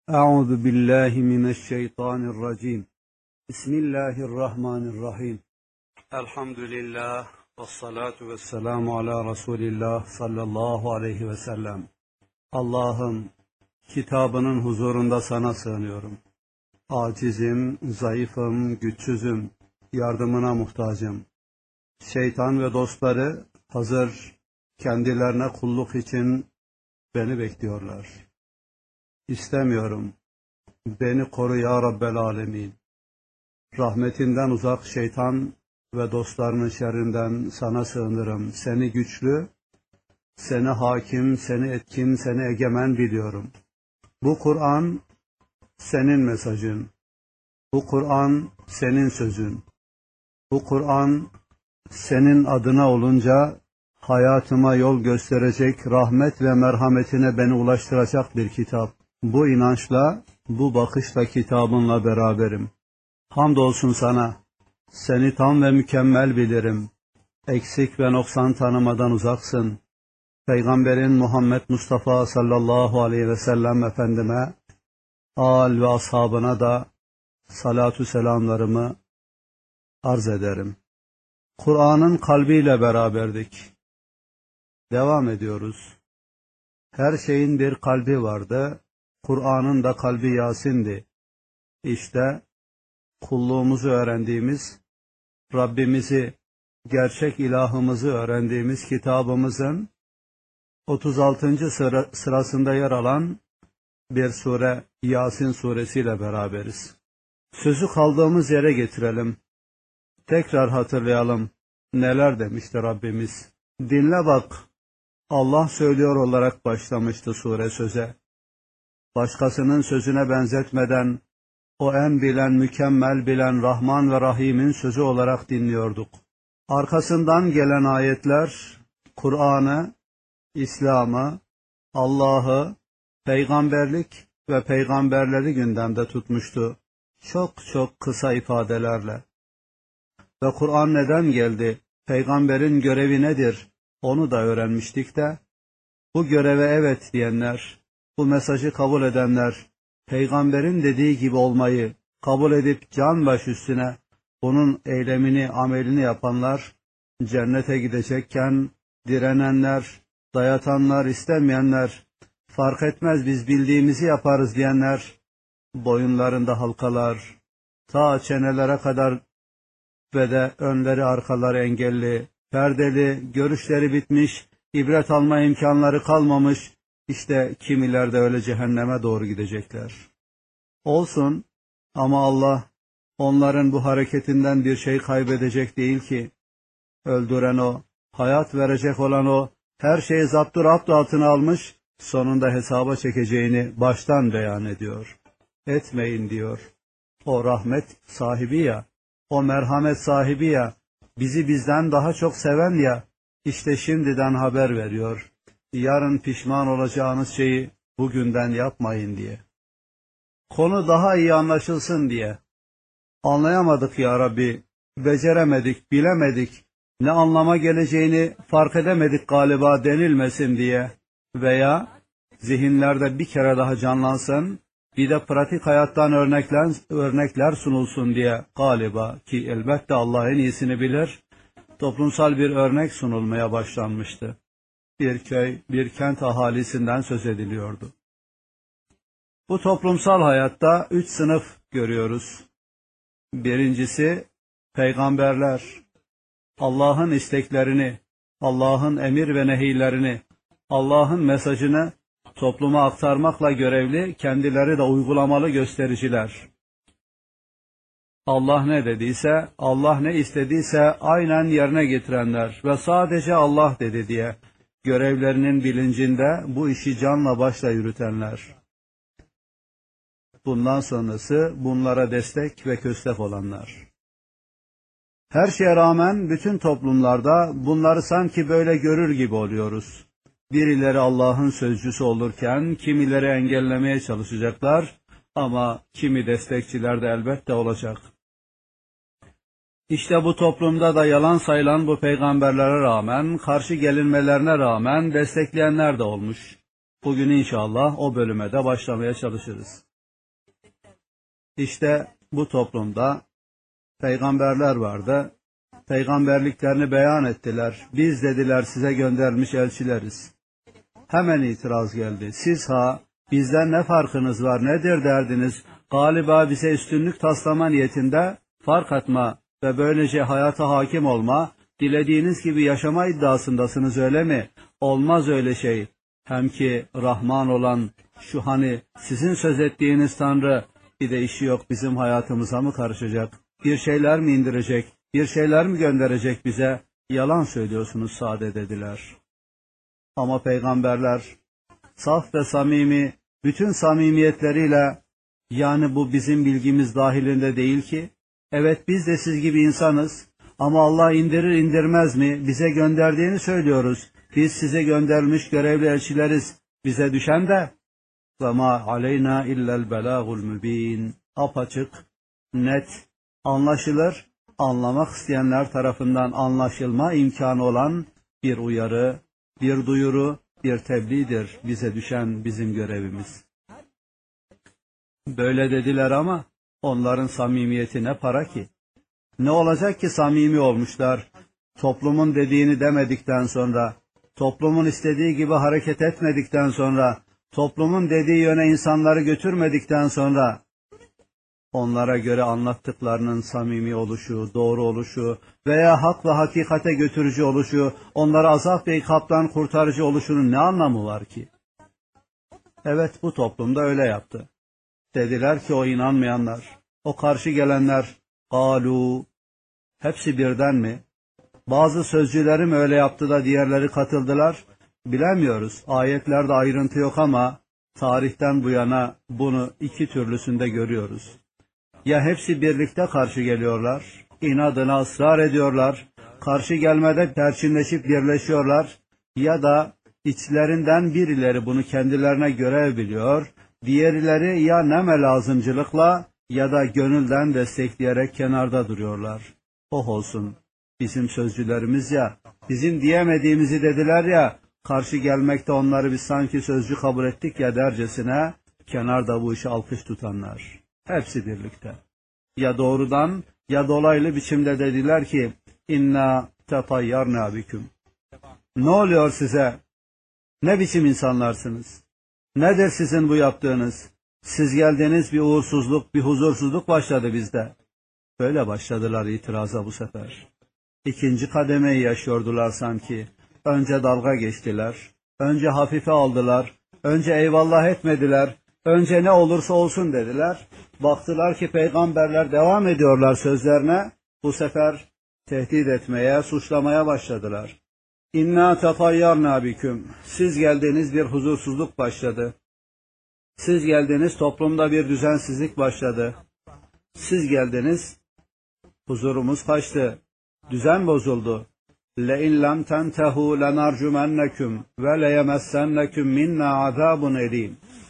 Euzu billahi mineşşeytanirracim. Bismillahirrahmanirrahim. Elhamdülillah ve salatu ve selamu ala Resulillah sallallahu aleyhi ve sellem. Allah'ım, kitabının huzurunda sana sığınıyorum. Acizim, zayıfım, güçsüzüm, yardımına muhtacım. Şeytan ve dostları hazır kendilerine kulluk için beni bekliyorlar. İstemiyorum. Beni koru ya Rabbel Alemin. Rahmetinden uzak şeytan ve dostlarının şerrinden sana sığınırım. Seni güçlü, seni hakim, seni etkin, seni egemen biliyorum. Bu Kur'an senin mesajın. Bu Kur'an senin sözün. Bu Kur'an senin adına olunca hayatıma yol gösterecek, rahmet ve merhametine beni ulaştıracak bir kitap. Bu inançla, bu bakışla kitabınla beraberim. Hamdolsun sana, seni tam ve mükemmel bilirim. Eksik ve noksan tanımadan uzaksın. Peygamberin Muhammed Mustafa sallallahu aleyhi ve sellem Efendime, âl ve ashabına da salatu selamlarımı arz ederim. Kur'an'ın kalbiyle beraberdik. Devam ediyoruz. Her şeyin bir kalbi vardı. Kur'an'ın da kalbi Yasin'di. İşte kulluğumuzu öğrendiğimiz, Rabbimizi, gerçek ilahımızı öğrendiğimiz kitabımızın 36. sırasında yer alan bir sure Yasin suresiyle beraberiz. Sözü kaldığımız yere getirelim. Tekrar hatırlayalım. Neler demişti Rabbimiz? Dinle bak. Allah söylüyor olarak başlamıştı sure söze. Başkasının sözüne benzetmeden, o en bilen, mükemmel bilen Rahman ve Rahim'in sözü olarak dinliyorduk. Arkasından gelen ayetler, Kur'an'ı, İslam'ı, Allah'ı, peygamberlik ve peygamberleri gündemde tutmuştu. Çok kısa ifadelerle. Ve Kur'an neden geldi? Peygamberin görevi nedir? Onu da öğrenmiştik de, bu göreve evet diyenler, bu mesajı kabul edenler, peygamberin dediği gibi olmayı kabul edip can baş üstüne bunun eylemini, amelini yapanlar, cennete gidecekken direnenler, dayatanlar, istemeyenler, fark etmez biz bildiğimizi yaparız diyenler, boyunlarında halkalar, ta çenelere kadar ve de önleri arkaları engelli, perdeli, görüşleri bitmiş, ibret alma imkanları kalmamış, işte kimiler de öyle cehenneme doğru gidecekler. Olsun ama Allah onların bu hareketinden bir şey kaybedecek değil ki. Öldüren o, hayat verecek olan o, her şeyi zapturapt altına almış, sonunda hesaba çekeceğini baştan beyan ediyor. Etmeyin diyor. O rahmet sahibi ya, o merhamet sahibi ya, bizi bizden daha çok seven ya, işte şimdiden haber veriyor. Yarın pişman olacağınız şeyi bugünden yapmayın diye. Konu daha iyi anlaşılsın diye. Anlayamadık ya Rabbi, beceremedik, bilemedik, ne anlama geleceğini fark edemedik galiba denilmesin diye veya zihinlerde bir kere daha canlansın, bir de pratik hayattan örnekler sunulsun diye galiba ki elbette Allah en iyisini bilir, toplumsal bir örnek sunulmaya başlanmıştı. Bir köy, bir kent ahalisinden söz ediliyordu. Bu toplumsal hayatta 3 sınıf görüyoruz. Birincisi, peygamberler. Allah'ın isteklerini, Allah'ın emir ve nehilerini, Allah'ın mesajını topluma aktarmakla görevli, kendileri de uygulamalı göstericiler. Allah ne dediyse, Allah ne istediyse aynen yerine getirenler ve sadece Allah dedi diye görevlerinin bilincinde bu işi canla başla yürütenler. Bundan sonrası bunlara destek ve köstek olanlar. Her şeye rağmen bütün toplumlarda bunları sanki böyle görür gibi oluyoruz. Birileri Allah'ın sözcüsü olurken kimileri engellemeye çalışacaklar ama kimi destekçiler de elbette olacak. İşte bu toplumda da yalan sayılan bu peygamberlere rağmen, karşı gelinmelerine rağmen destekleyenler de olmuş. Bugün inşallah o bölüme de başlamaya çalışırız. İşte bu toplumda peygamberler vardı. Peygamberliklerini beyan ettiler. Biz dediler size göndermiş elçileriz. Hemen itiraz geldi. Siz bizden ne farkınız var, nedir derdiniz? Galiba bize üstünlük taslama niyetinde fark atma ve böylece hayata hakim olma, dilediğiniz gibi yaşama iddiasındasınız, öyle mi? Olmaz öyle şey. Hem ki Rahman olan şu sizin söz ettiğiniz Tanrı bir de işi yok, bizim hayatımıza mı karışacak? Bir şeyler mi indirecek? Bir şeyler mi gönderecek bize? Yalan söylüyorsunuz sade dediler. Ama peygamberler saf ve samimi, bütün samimiyetleriyle, yani bu bizim bilgimiz dahilinde değil ki, evet biz de siz gibi insanız ama Allah indirir indirmez mi? Bize gönderdiğini söylüyoruz. Biz size göndermiş görevli elçileriz. Bize düşen de وَمَا عَلَيْنَا اِلَّا الْبَلَاغُ الْمُب۪ينَ apaçık, net, anlaşılır, anlamak isteyenler tarafından anlaşılma imkanı olan bir uyarı, bir duyuru, bir tebliğdir bize düşen bizim görevimiz. Böyle dediler ama onların samimiyeti ne para ki? Ne olacak ki samimi olmuşlar? Toplumun dediğini demedikten sonra, toplumun istediği gibi hareket etmedikten sonra, toplumun dediği yöne insanları götürmedikten sonra, onlara göre anlattıklarının samimi oluşu, doğru oluşu veya hak ve hakikate götürücü oluşu, onları azap ve ikaptan kurtarıcı oluşunun ne anlamı var ki? Evet, bu toplumda öyle yaptı. Dediler ki o inanmayanlar, o karşı gelenler, قَالُوا hepsi birden mi? Bazı sözcülerim öyle yaptı da diğerleri katıldılar. Bilemiyoruz. Ayetlerde ayrıntı yok ama tarihten bu yana bunu iki türlüsünde görüyoruz. Ya hepsi birlikte karşı geliyorlar, inadına ısrar ediyorlar, karşı gelmede perçinleşip birleşiyorlar, ya da içlerinden birileri bunu kendilerine görev biliyor, diğerleri ya neme lazımcılıkla ya da gönülden destekleyerek kenarda duruyorlar. Oh olsun, bizim sözcülerimiz ya, bizim diyemediğimizi dediler ya, karşı gelmekte onları biz sanki sözcü kabul ettik ya dercesine, kenarda bu işi alkış tutanlar. Hepsi birlikte. Ya doğrudan ya dolaylı biçimde dediler ki, inna tetayyarna biküm. Ne oluyor size? Ne biçim insanlarsınız? Nedir sizin bu yaptığınız? Siz geldiniz, bir uğursuzluk, bir huzursuzluk başladı bizde. Böyle başladılar itiraza bu sefer. İkinci kademeyi yaşıyordular sanki. Önce dalga geçtiler, önce hafife aldılar, önce eyvallah etmediler, önce ne olursa olsun dediler. Baktılar ki peygamberler devam ediyorlar sözlerine, bu sefer tehdit etmeye, suçlamaya başladılar. İnna tetayyarna biküm. Siz geldiniz, bir huzursuzluk başladı. Siz geldiniz, toplumda bir düzensizlik başladı. Siz geldiniz, huzurumuz kaçtı, düzen bozuldu. لَاِنْ لَمْ تَنْتَهُوا لَنَرْجُمَنَّكُمْ وَلَيَمَسَّنَّكُمْ مِنَّا عَذَابٌ اَلِيمٌ.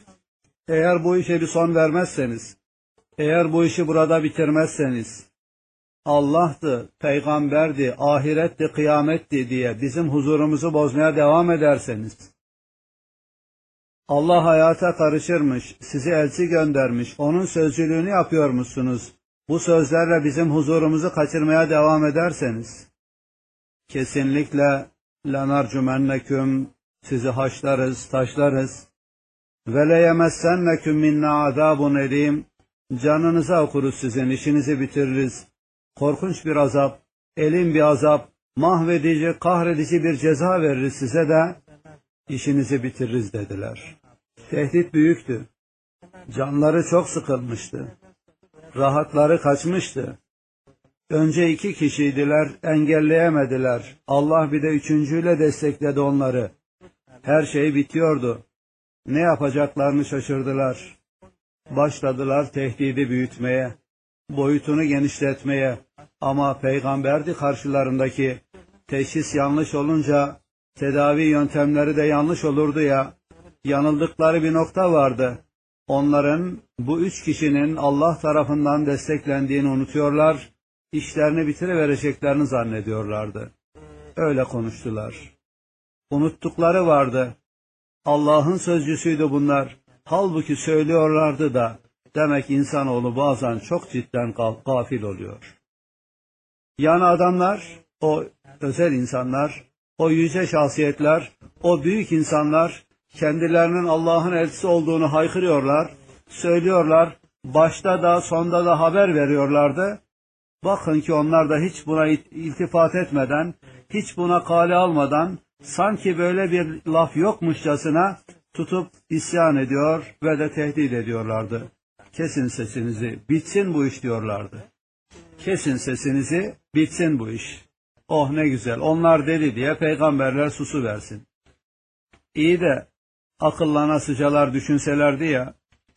Eğer bu işe bir son vermezseniz, eğer bu işi burada bitirmezseniz, Allah'tı, peygamberdi, ahiretti, kıyametti diye bizim huzurumuzu bozmaya devam ederseniz, Allah hayata karışırmış, sizi elçi göndermiş, onun sözcülüğünü yapıyormuşsunuz, bu sözlerle bizim huzurumuzu kaçırmaya devam ederseniz, kesinlikle lanarcumenneküm, sizi haşlarız, taşlarız, ve leyemessenneküm minna azabun elim, canınıza okuruz sizin, işinizi bitiririz. Korkunç bir azap, elim bir azap, mahvedici, kahredici bir ceza veririz size de, işinizi bitiririz dediler. Tehdit büyüktü. Canları çok sıkılmıştı. Rahatları kaçmıştı. Önce 2 kişiydiler, engelleyemediler. Allah bir de 3.'üyle destekledi onları. Her şey bitiyordu. Ne yapacaklarını şaşırdılar. Başladılar tehdidi büyütmeye, boyutunu genişletmeye. Ama peygamberdi karşılarındaki. Teşhis yanlış olunca tedavi yöntemleri de yanlış olurdu ya. Yanıldıkları bir nokta vardı. Onların, bu 3 kişinin Allah tarafından desteklendiğini unutuyorlar, işlerini bitirivereceklerini zannediyorlardı. Öyle konuştular. Unuttukları vardı. Allah'ın sözcüsüydü bunlar. Halbuki söylüyorlardı da, Demek insanoğlu bazen çok cidden gafil oluyor. Yani adamlar, o özel insanlar, o yüce şahsiyetler, o büyük insanlar kendilerinin Allah'ın elçisi olduğunu haykırıyorlar, söylüyorlar, başta da sonda da haber veriyorlardı. Bakın ki onlar da hiç buna iltifat etmeden, hiç buna kale almadan, sanki böyle bir laf yokmuşçasına tutup isyan ediyor ve de tehdit ediyorlardı. Kesin sesinizi, bitsin bu iş diyorlardı. Kesin sesinizi, bitsin bu iş. Oh ne güzel, onlar deli diye peygamberler susuversin. İyi de akıllanasıcalar düşünselerdi ya,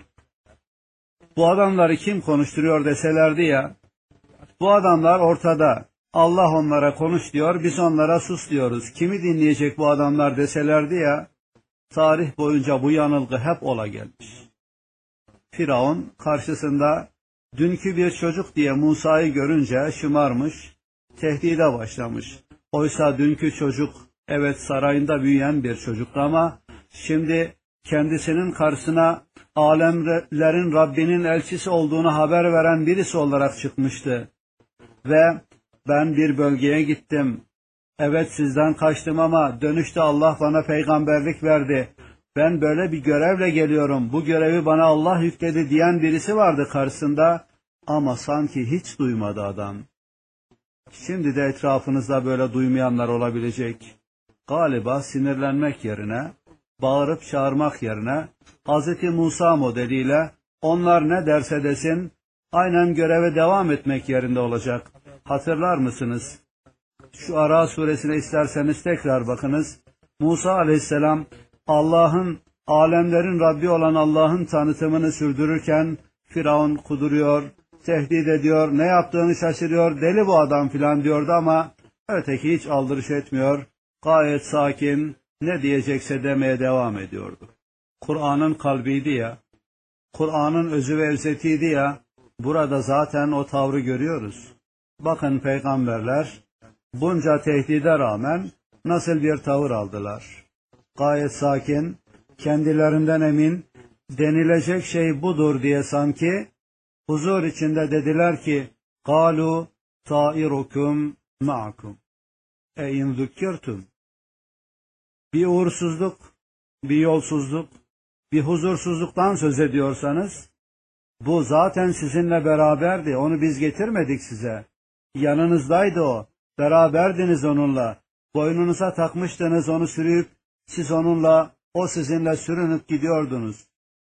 bu adamları kim konuşturuyor deselerdi ya, bu adamlar ortada, Allah onlara konuş diyor, biz onlara sus diyoruz. Kimi dinleyecek bu adamlar deselerdi ya, tarih boyunca bu yanılgı hep ola gelmiş. Firavun karşısında dünkü bir çocuk diye Musa'yı görünce şımarmış, tehdide başlamış. Oysa dünkü çocuk, evet sarayında büyüyen bir çocuktu ama şimdi kendisinin karşısına alemlerin Rabbinin elçisi olduğunu haber veren birisi olarak çıkmıştı. Ve ben bir bölgeye gittim. Evet sizden kaçtım ama dönüşte Allah bana peygamberlik verdi. Ben böyle bir görevle geliyorum. Bu görevi bana Allah yükledi diyen birisi vardı karşısında. Ama sanki hiç duymadı adam. Şimdi de etrafınızda böyle duymayanlar olabilecek. Galiba sinirlenmek yerine, bağırıp çağırmak yerine, Hz. Musa modeliyle onlar ne derse desin, aynen göreve devam etmek yerinde olacak. Hatırlar mısınız? Şu Ara suresine isterseniz tekrar bakınız. Musa aleyhisselam Allah'ın, alemlerin Rabbi olan Allah'ın tanıtımını sürdürürken Firavun kuduruyor, tehdit ediyor, ne yaptığını şaşırıyor, deli bu adam filan diyordu ama öteki hiç aldırış etmiyor. Gayet sakin, ne diyecekse demeye devam ediyordu. Kur'an'ın kalbiydi ya, Kur'an'ın özü ve özetiydi ya, burada zaten o tavrı görüyoruz. Bakın peygamberler bunca tehdide rağmen nasıl bir tavır aldılar. Gayet sakin, kendilerinden emin, denilecek şey budur diye sanki huzur içinde dediler ki قَالُوا طَائِرُكُمْ مَعَكُمْ اَيْنْ ذُكِّرْتُمْ. Bir uğursuzluk, bir yolsuzluk, bir huzursuzluktan söz ediyorsanız, bu zaten sizinle beraberdi, onu biz getirmedik size. Yanınızdaydı o, beraberdiniz onunla, boynunuza takmıştınız onu sürüyüp, siz onunla, o sizinle sürünüp gidiyordunuz.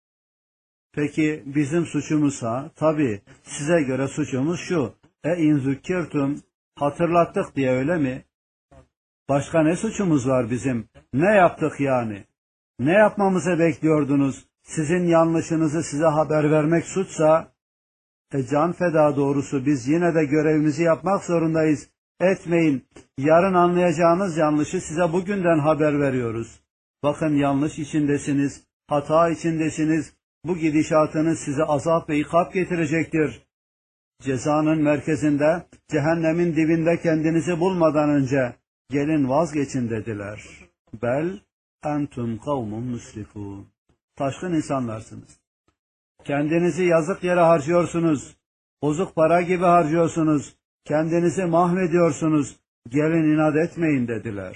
Peki bizim suçumuzsa, tabii size göre suçumuz şu, in zükkirtum, hatırlattık diye öyle mi? Başka ne suçumuz var bizim? Ne yaptık yani? Ne yapmamızı bekliyordunuz? Sizin yanlışınızı size haber vermek suçsa, can feda doğrusu biz yine de görevimizi yapmak zorundayız. Etmeyin. Yarın anlayacağınız yanlışı size bugünden haber veriyoruz. Bakın yanlış içindesiniz, hata içindesiniz. Bu gidişatınız size azap ve ikap getirecektir. Cezanın merkezinde, cehennemin dibinde kendinizi bulmadan önce gelin vazgeçin dediler. Bel entum kavmun musrifun. Taşkın insanlarsınız. Kendinizi yazık yere harcıyorsunuz. Bozuk para gibi harcıyorsunuz. Kendinizi mahvediyorsunuz. Gelin inat etmeyin dediler.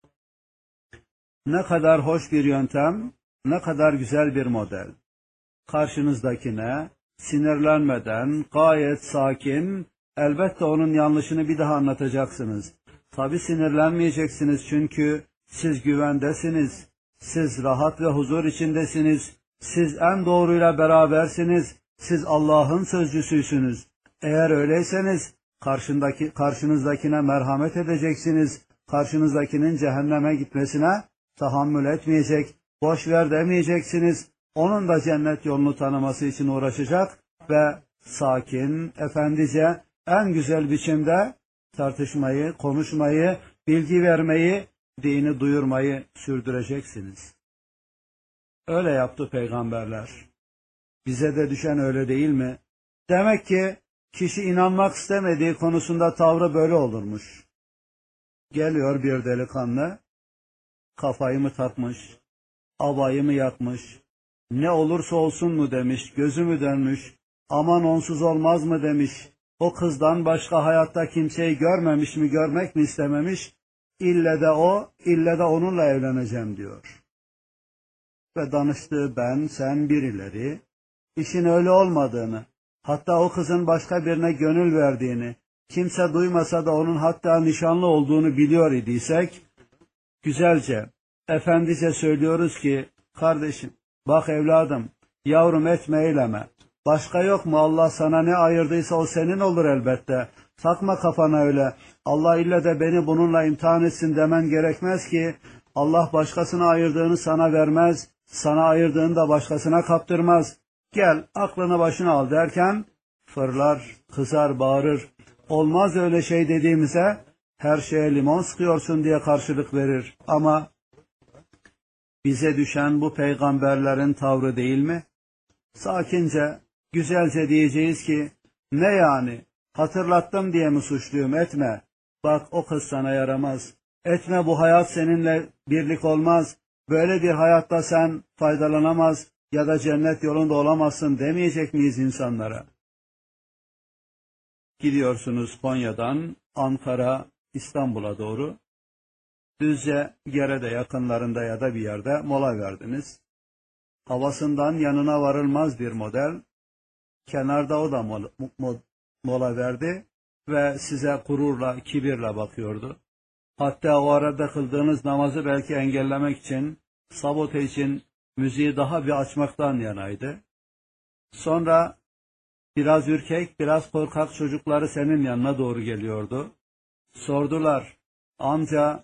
Ne kadar hoş bir yöntem, ne kadar güzel bir model. Karşınızdakine sinirlenmeden, gayet sakin, elbette onun yanlışını bir daha anlatacaksınız. Tabi sinirlenmeyeceksiniz çünkü siz güvendesiniz, siz rahat ve huzur içindesiniz, siz en doğruyla berabersiniz, siz Allah'ın sözcüsüysünüz. Eğer öyleyseniz karşınızdakine merhamet edeceksiniz, karşınızdakinin cehenneme gitmesine tahammül etmeyecek, boş ver demeyeceksiniz. Onun da cennet yolunu tanıması için uğraşacak ve sakin, efendice, en güzel biçimde tartışmayı, konuşmayı, bilgi vermeyi, dini duyurmayı sürdüreceksiniz. Öyle yaptı peygamberler. Bize de düşen öyle değil mi? Demek ki kişi inanmak istemediği konusunda tavrı böyle olurmuş. Geliyor bir delikanlı, kafayı mı takmış, abayı mı yakmış, Ne olursa olsun mu demiş, gözü mü dönmüş, aman onsuz olmaz mı demiş, o kızdan başka hayatta kimseyi görmemiş mi, görmek mi istememiş, ille de onunla evleneceğim diyor. Ve danıştığı ben, sen birileri, işin öyle olmadığını, hatta o kızın başka birine gönül verdiğini, kimse duymasa da onun hatta nişanlı olduğunu biliyor idiysek, güzelce, efendice söylüyoruz ki, kardeşim, bak evladım, yavrum etme eyleme, başka yok mu, Allah sana ne ayırdıysa o senin olur elbette, takma kafana öyle, Allah ille de beni bununla imtihan etsin demen gerekmez ki, Allah başkasına ayırdığını sana vermez, sana ayırdığını da başkasına kaptırmaz, gel aklını başına al derken, fırlar, kızar, bağırır, olmaz öyle şey dediğimize, her şeye limon sıkıyorsun diye karşılık verir. Ama bize düşen bu peygamberlerin tavrı değil mi? Sakince, güzelce diyeceğiz ki, ne yani, hatırlattım diye mi suçluyum, etme. Bak o kız sana yaramaz. Etme, bu hayat seninle birlik olmaz. Böyle bir hayatta sen faydalanamaz ya da cennet yolunda olamazsın demeyecek miyiz insanlara? Gidiyorsunuz Konya'dan Ankara, İstanbul'a doğru. Düzce, Gere'de yakınlarında ya da bir yerde mola verdiniz. Havasından yanına varılmaz bir model. Kenarda o da mola verdi ve size gururla, kibirle bakıyordu. Hatta o arada kıldığınız namazı belki engellemek için, sabote için müziği daha bir açmaktan yanaydı. Sonra biraz ürkek, biraz korkak çocukları senin yanına doğru geliyordu. Sordular, amca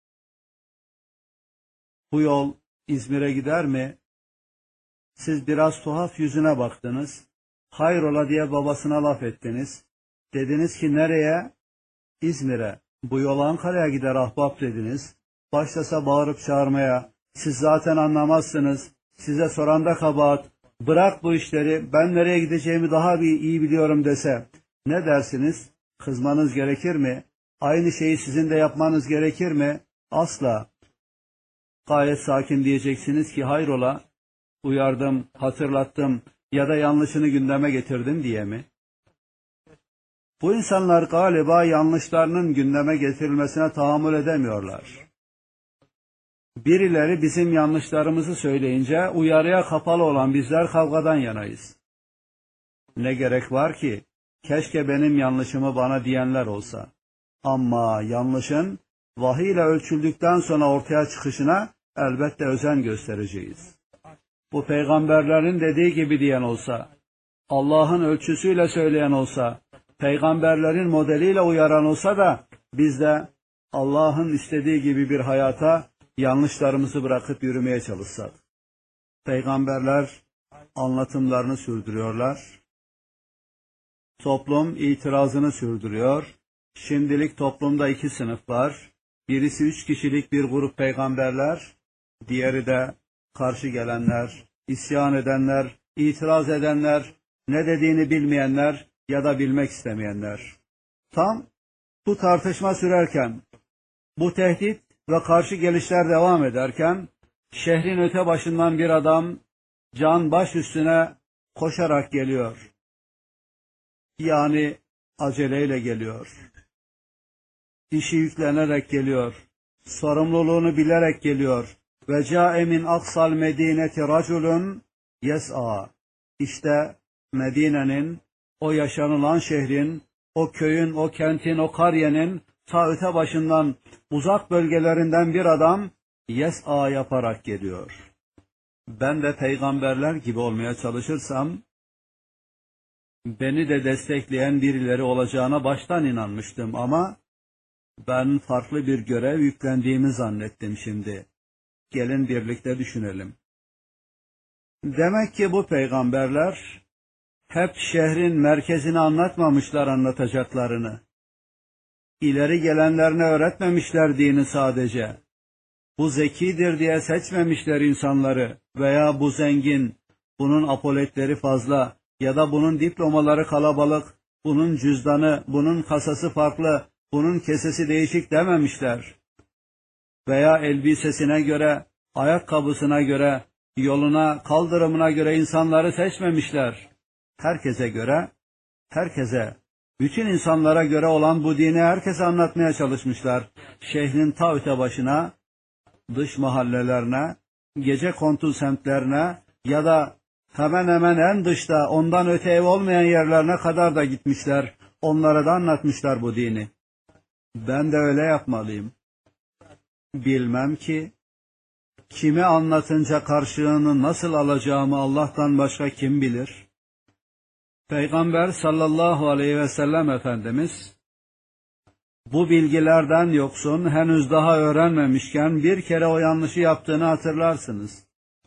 bu yol İzmir'e gider mi? Siz biraz tuhaf yüzüne baktınız. Hayrola diye babasına laf ettiniz. Dediniz ki nereye? İzmir'e. Bu yol Ankara'ya gider ahbap dediniz. Başlasa bağırıp çağırmaya. Siz zaten anlamazsınız. Size soranda kabahat. Bırak bu işleri, ben nereye gideceğimi daha iyi biliyorum dese. Ne dersiniz? Kızmanız gerekir mi? Aynı şeyi sizin de yapmanız gerekir mi? Asla. Gayet sakin diyeceksiniz ki hayrola, uyardım, hatırlattım ya da yanlışını gündeme getirdim diye mi? Bu insanlar galiba yanlışlarının gündeme getirilmesine tahammül edemiyorlar. Birileri bizim yanlışlarımızı söyleyince uyarıya kapalı olan bizler kavgadan yanayız. Ne gerek var ki? Keşke benim yanlışımı bana diyenler olsa. Ama yanlışın vahiy ile ölçüldükten sonra ortaya çıkışına elbette özen göstereceğiz. Bu peygamberlerin dediği gibi diyen olsa, Allah'ın ölçüsüyle söyleyen olsa, peygamberlerin modeliyle uyaran olsa da biz de Allah'ın istediği gibi bir hayata yanlışlarımızı bırakıp yürümeye çalışsak. Peygamberler anlatımlarını sürdürüyorlar. Toplum itirazını sürdürüyor. Şimdilik toplumda iki sınıf var. Birisi 3 kişilik bir grup peygamberler, diğeri de karşı gelenler, isyan edenler, itiraz edenler, ne dediğini bilmeyenler ya da bilmek istemeyenler. Tam bu tartışma sürerken, bu tehdit ve karşı gelişler devam ederken, şehrin öte başından bir adam can baş üstüne koşarak geliyor. Yani aceleyle geliyor. İşi yüklenerek geliyor. Sorumluluğunu bilerek geliyor. Ve câe min aksal medineti raculun yes'a. İşte Medine'nin, o yaşanılan şehrin, o köyün, o kentin, o kariyenin ta öte başından, uzak bölgelerinden bir adam yes'a yaparak geliyor. Ben de peygamberler gibi olmaya çalışırsam, beni de destekleyen birileri olacağına baştan inanmıştım ama ben farklı bir görev yüklendiğimi zannettim şimdi. Gelin birlikte düşünelim. Demek ki bu peygamberler hep şehrin merkezini anlatmamışlar anlatacaklarını. İleri gelenlerine öğretmemişler dini sadece. Bu zekidir diye seçmemişler insanları veya bu zengin, bunun apoletleri fazla ya da bunun diplomaları kalabalık, bunun cüzdanı, bunun kasası farklı, bunun kesesi değişik dememişler. Veya elbisesine göre, ayakkabısına göre, yoluna, kaldırımına göre insanları seçmemişler. Herkese göre, bütün insanlara göre olan bu dini herkese anlatmaya çalışmışlar. Şehrin ta öte başına, dış mahallelerine, gecekondu semtlerine ya da hemen hemen en dışta ondan öte ev olmayan yerlerine kadar da gitmişler. Onlara da anlatmışlar bu dini. Ben de öyle yapmalıyım. Bilmem ki kime anlatınca karşılığını nasıl alacağımı Allah'tan başka kim bilir? Peygamber sallallahu aleyhi ve sellem Efendimiz bu bilgilerden yoksun, henüz daha öğrenmemişken bir kere o yanlışı yaptığını hatırlarsınız.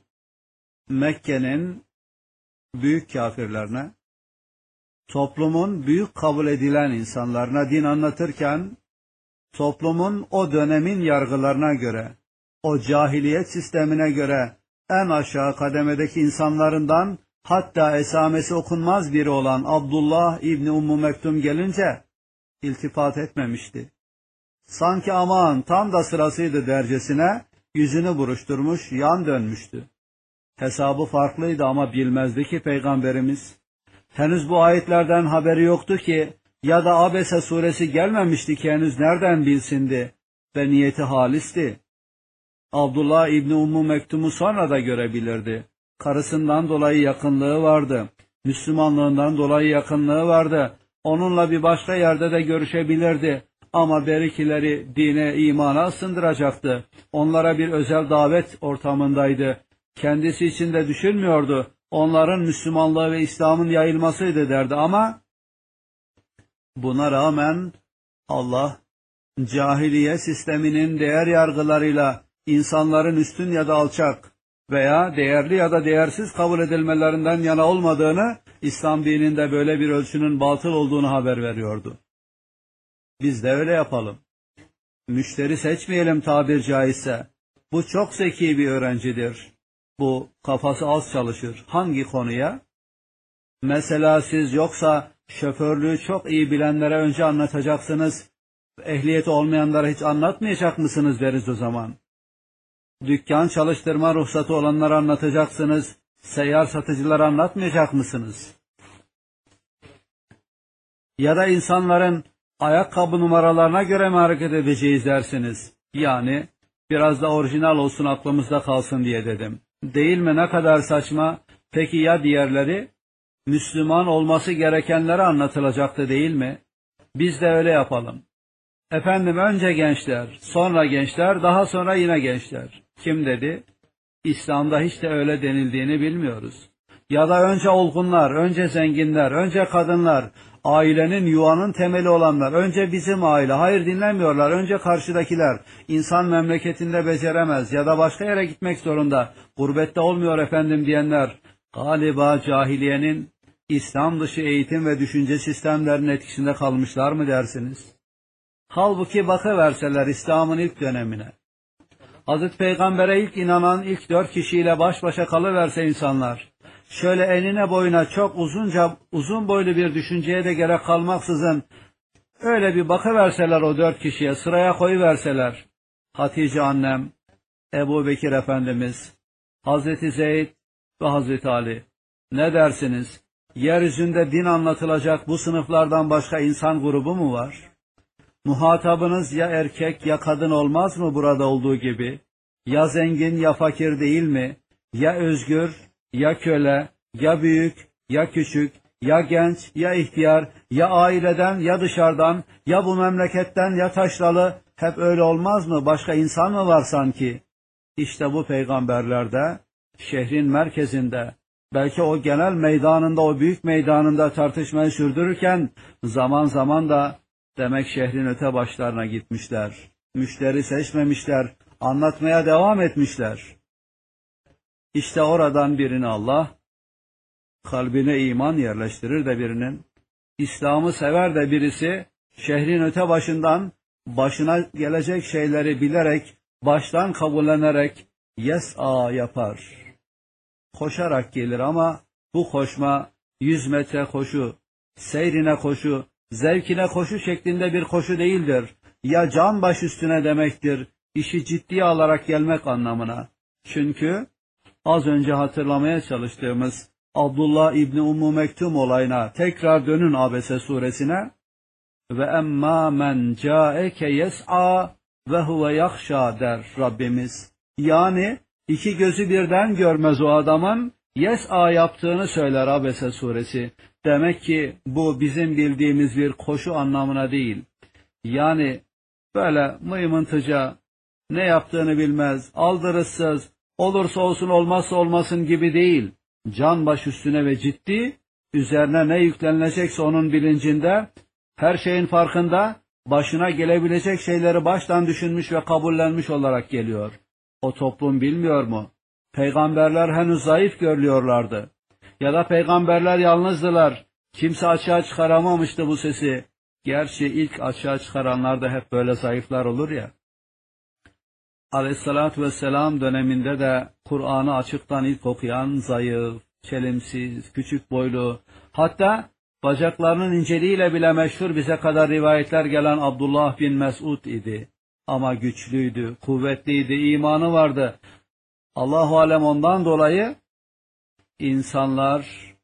Mekke'nin büyük kafirlerine, toplumun büyük kabul edilen insanlarına din anlatırken, toplumun o dönemin yargılarına göre, o cahiliyet sistemine göre en aşağı kademedeki insanlarından, hatta esamesi okunmaz biri olan Abdullah İbni Ummu Mektum gelince iltifat etmemişti. Sanki aman tam da sırasıydı dercesine yüzünü buruşturmuş, yan dönmüştü. Hesabı farklıydı ama bilmezdi ki Peygamberimiz. Henüz bu ayetlerden haberi yoktu ki, ya da Abese suresi gelmemişti ki henüz nereden bilsindi ve niyeti halisti. Abdullah İbni Ummu Mektum'u sonra da görebilirdi. Karısından dolayı yakınlığı vardı. Müslümanlığından dolayı yakınlığı vardı. Onunla bir başka yerde de görüşebilirdi. Ama berikileri dine, imana ısındıracaktı. Onlara bir özel davet ortamındaydı. Kendisi için de düşünmüyordu. Onların Müslümanlığı ve İslam'ın yayılmasıydı derdi ama buna rağmen Allah cahiliye sisteminin değer yargılarıyla insanların üstün ya da alçak veya değerli ya da değersiz kabul edilmelerinden yana olmadığını, İslam dininde böyle bir ölçünün batıl olduğunu haber veriyordu. Biz de öyle yapalım. Müşteri seçmeyelim tabir caizse. Bu çok zeki bir öğrencidir. Bu kafası az çalışır. Hangi konuya? Mesela siz yoksa şoförlüğü çok iyi bilenlere önce anlatacaksınız. Ehliyeti olmayanlara hiç anlatmayacak mısınız deriz o zaman. Dükkan çalıştırma ruhsatı olanlara anlatacaksınız. Seyyar satıcılara anlatmayacak mısınız? Ya da insanların ayakkabı numaralarına göre mi hareket edeceğiz dersiniz? Yani biraz da orijinal olsun aklımızda kalsın diye dedim. Değil mi, ne kadar saçma? Peki ya diğerleri? Müslüman olması gerekenlere anlatılacaktı değil mi? Biz de öyle yapalım. Efendim önce gençler, sonra gençler, daha sonra yine gençler. Kim dedi? İslam'da hiç de öyle denildiğini bilmiyoruz. Ya da önce olgunlar, önce zenginler, önce kadınlar, ailenin, yuvanın temeli olanlar, önce bizim aile, hayır dinlemiyorlar, önce karşıdakiler. İnsan memleketinde beceremez ya da başka yere gitmek zorunda, gurbette olmuyor efendim diyenler, galiba cahiliyenin İslam dışı eğitim ve düşünce sistemlerinin etkisinde kalmışlar mı dersiniz? Halbuki bakıverseler İslam'ın ilk dönemine, Hazreti Peygamber'e ilk inanan ilk 4 kişiyle baş başa kalıverse insanlar, şöyle enine boyuna çok uzun boylu bir düşünceye de gerek kalmaksızın, öyle bir bakıverseler o 4 kişiye, sıraya koyuverseler, Hatice annem, Ebu Bekir Efendimiz, Hazreti Zeyd ve Hazreti Ali, ne dersiniz? Yeryüzünde din anlatılacak bu sınıflardan başka insan grubu mu var? Muhatabınız ya erkek ya kadın olmaz mı burada olduğu gibi? Ya zengin ya fakir değil mi? Ya özgür ya köle, ya büyük ya küçük, ya genç ya ihtiyar, ya aileden ya dışarıdan, ya bu memleketten ya taşralı, hep öyle olmaz mı? Başka insan mı var sanki? İşte bu peygamberlerde, şehrin merkezinde, belki o genel meydanında, o büyük meydanında tartışmayı sürdürürken, zaman zaman da demek şehrin öte başlarına gitmişler. Müşteri seçmemişler, anlatmaya devam etmişler. İşte oradan birini Allah, kalbine iman yerleştirir de birinin, İslam'ı sever de birisi, şehrin öte başından, başına gelecek şeyleri bilerek, baştan kabullenerek, yes'a yapar. Koşarak gelir ama bu koşma 100 metre koşu, seyrine koşu, zevkine koşu şeklinde bir koşu değildir. Ya can baş üstüne demektir, işi ciddiye alarak gelmek anlamına. Çünkü az önce hatırlamaya çalıştığımız Abdullah İbni Ummu Mektum olayına tekrar dönün Abese suresine. Ve emmâ men câeke yes'a ve huve yakşâ der Rabbimiz. Yani iki gözü birden görmez o adamın yes'a yaptığını söyler Abese suresi. Demek ki bu bizim bildiğimiz bir koşu anlamına değil. Yani böyle mıymıntıca, ne yaptığını bilmez, aldırışsız, olursa olsun olmazsa olmasın gibi değil. Can baş üstüne ve ciddi, üzerine ne yüklenilecekse onun bilincinde, her şeyin farkında, başına gelebilecek şeyleri baştan düşünmüş ve kabullenmiş olarak geliyor. O toplum bilmiyor mu? Peygamberler henüz zayıf görülüyorlardı. Ya da peygamberler yalnızdılar. Kimse açığa çıkaramamıştı bu sesi. Gerçi ilk açığa çıkaranlar da hep böyle zayıflar olur ya. Aleyhissalatü vesselam döneminde de Kur'an'ı açıktan ilk okuyan zayıf, çelimsiz, küçük boylu, hatta bacaklarının inceliğiyle bile meşhur bize kadar rivayetler gelen Abdullah bin Mesud idi. Ama güçlüydü, kuvvetliydi, imanı vardı. Allahu alem ondan dolayı insanlar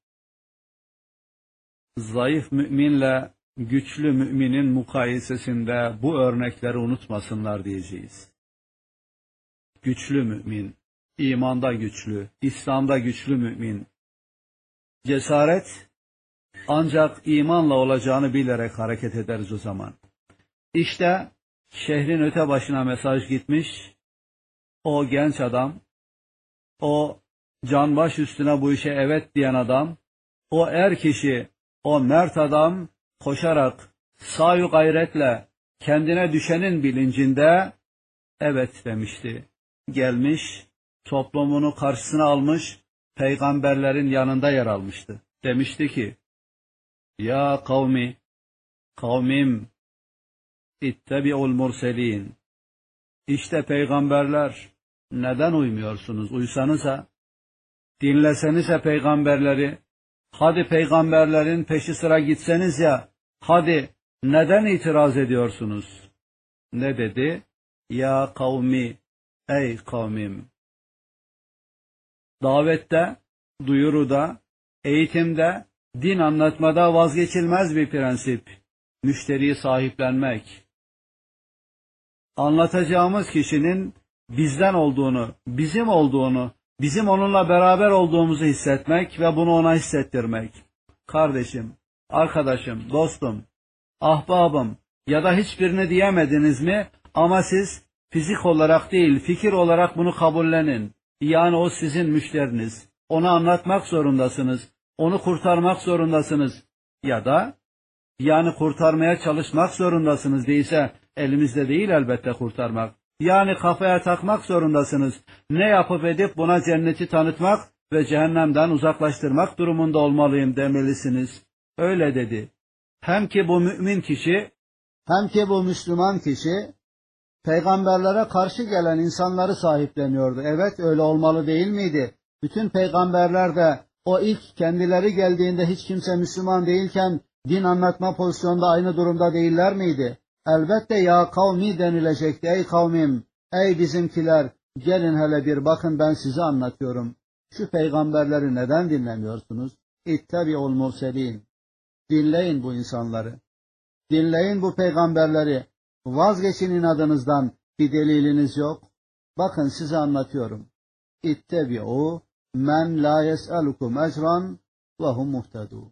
zayıf müminle güçlü müminin mukayesesinde bu örnekleri unutmasınlar diyeceğiz. Güçlü mümin, imanda güçlü, İslam'da güçlü mümin. Cesaret ancak imanla olacağını bilerek hareket ederiz o zaman. İşte şehrin öte başına mesaj gitmiş. O genç adam, o canbaş üstüne bu işe evet diyen adam, o er kişi, o mert adam koşarak, sayu gayretle, kendine düşenin bilincinde evet demişti. Gelmiş, toplumunu karşısına almış, peygamberlerin yanında yer almıştı. Demişti ki, ya kavmi, kavmim, ittebi'ul murselin. İşte peygamberler, neden uymuyorsunuz? Uysanıza, dinlesenize peygamberleri, hadi peygamberlerin peşi sıra gitseniz ya, hadi neden itiraz ediyorsunuz? Ne dedi? Ya kavmi, ey kavmim. Davette, duyuruda, eğitimde, din anlatmada vazgeçilmez bir prensip. Müşteriyi sahiplenmek. Anlatacağımız kişinin bizden olduğunu, bizim olduğunu, bizim onunla beraber olduğumuzu hissetmek ve bunu ona hissettirmek. Kardeşim, arkadaşım, dostum, ahbabım ya da hiçbirini diyemediniz mi? Ama siz fizik olarak değil, fikir olarak bunu kabullenin. Yani o sizin müşteriniz. Onu anlatmak zorundasınız. Onu kurtarmak zorundasınız. Ya da yani kurtarmaya çalışmak zorundasınız değilse elimizde değil elbette kurtarmak. Yani kafaya takmak zorundasınız. Ne yapıp edip buna cenneti tanıtmak ve cehennemden uzaklaştırmak durumunda olmalıyım demelisiniz. Öyle dedi. Hem ki bu mümin kişi, hem ki bu Müslüman kişi, peygamberlere karşı gelen insanları sahipleniyordu. Evet öyle olmalı değil miydi? Bütün peygamberler de o ilk kendileri geldiğinde hiç kimse Müslüman değilken din anlatma pozisyonda aynı durumda değiller miydi? Elbette ya kavmi denilecekti. Ey kavmim, ey bizimkiler, gelin hele bir bakın ben size anlatıyorum. Şu peygamberleri neden dinlemiyorsunuz? İttebi'ul murselin. Dinleyin bu insanları. Dinleyin bu peygamberleri. Vazgeçin inadınızdan, bir deliliniz yok. Bakın size anlatıyorum. İttebi'u men la yes'alukum ecran ve hum muhtedun.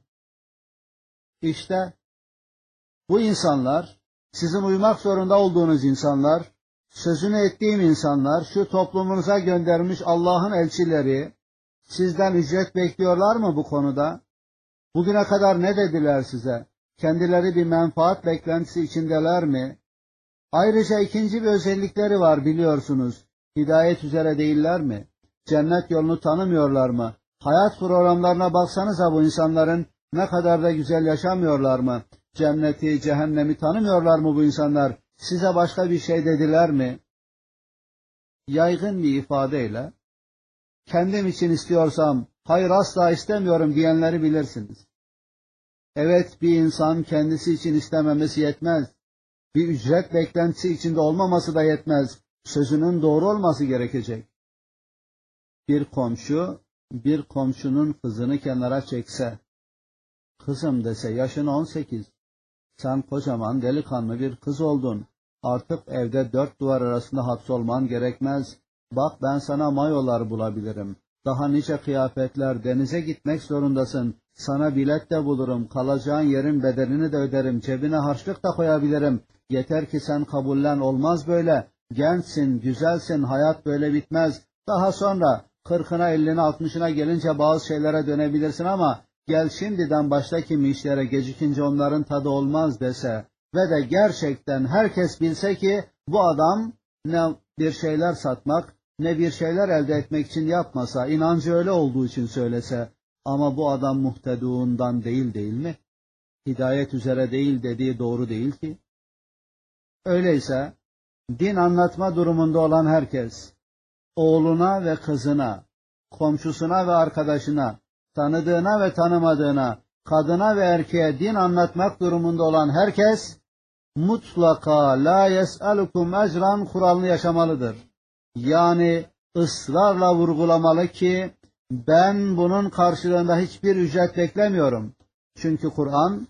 İşte bu insanlar, sizin uymak zorunda olduğunuz insanlar, sözünü ettiğim insanlar, şu toplumunuza göndermiş Allah'ın elçileri, sizden ücret bekliyorlar mı bu konuda? Bugüne kadar ne dediler size? Kendileri bir menfaat beklentisi içindeler mi? Ayrıca ikinci bir özellikleri var biliyorsunuz. Hidayet üzere değiller mi? Cennet yolunu tanımıyorlar mı? Hayat programlarına baksanıza bu insanların ne kadar da güzel yaşamıyorlar mı? Cenneti, cehennemi tanımıyorlar mı bu insanlar? Size başka bir şey dediler mi? Yaygın bir ifadeyle, kendim için istiyorsam, hayır asla istemiyorum diyenleri bilirsiniz. Evet, bir insan kendisi için istememesi yetmez. Bir ücret beklentisi içinde olmaması da yetmez. Sözünün doğru olması gerekecek. bir komşunun kızını kenara çekse, kızım dese yaşın 18, sen kocaman delikanlı bir kız oldun, artık evde dört duvar arasında hapsolman gerekmez, bak ben sana mayolar bulabilirim, daha nice kıyafetler, denize gitmek zorundasın, sana bilet de bulurum, kalacağın yerin bedelini de öderim, cebine harçlık da koyabilirim, yeter ki sen kabullen, olmaz böyle, gençsin, güzelsin, hayat böyle bitmez, daha sonra 40'ına 50'ine 60'ına gelince bazı şeylere dönebilirsin ama gel şimdiden başla kimi işlere, gecikince onların tadı olmaz dese ve de gerçekten herkes bilse ki bu adam ne bir şeyler satmak ne bir şeyler elde etmek için yapmasa, inancı öyle olduğu için söylese, ama bu adam muhteduğundan değil mi? Hidayet üzere değil dediği doğru değil ki. Öyleyse din anlatma durumunda olan herkes, oğluna ve kızına, komşusuna ve arkadaşına, tanıdığına ve tanımadığına, kadına ve erkeğe din anlatmak durumunda olan herkes, mutlaka la yes'alukum ecran kuralını yaşamalıdır. Yani ısrarla vurgulamalı ki, ben bunun karşılığında hiçbir ücret beklemiyorum. Çünkü Kur'an,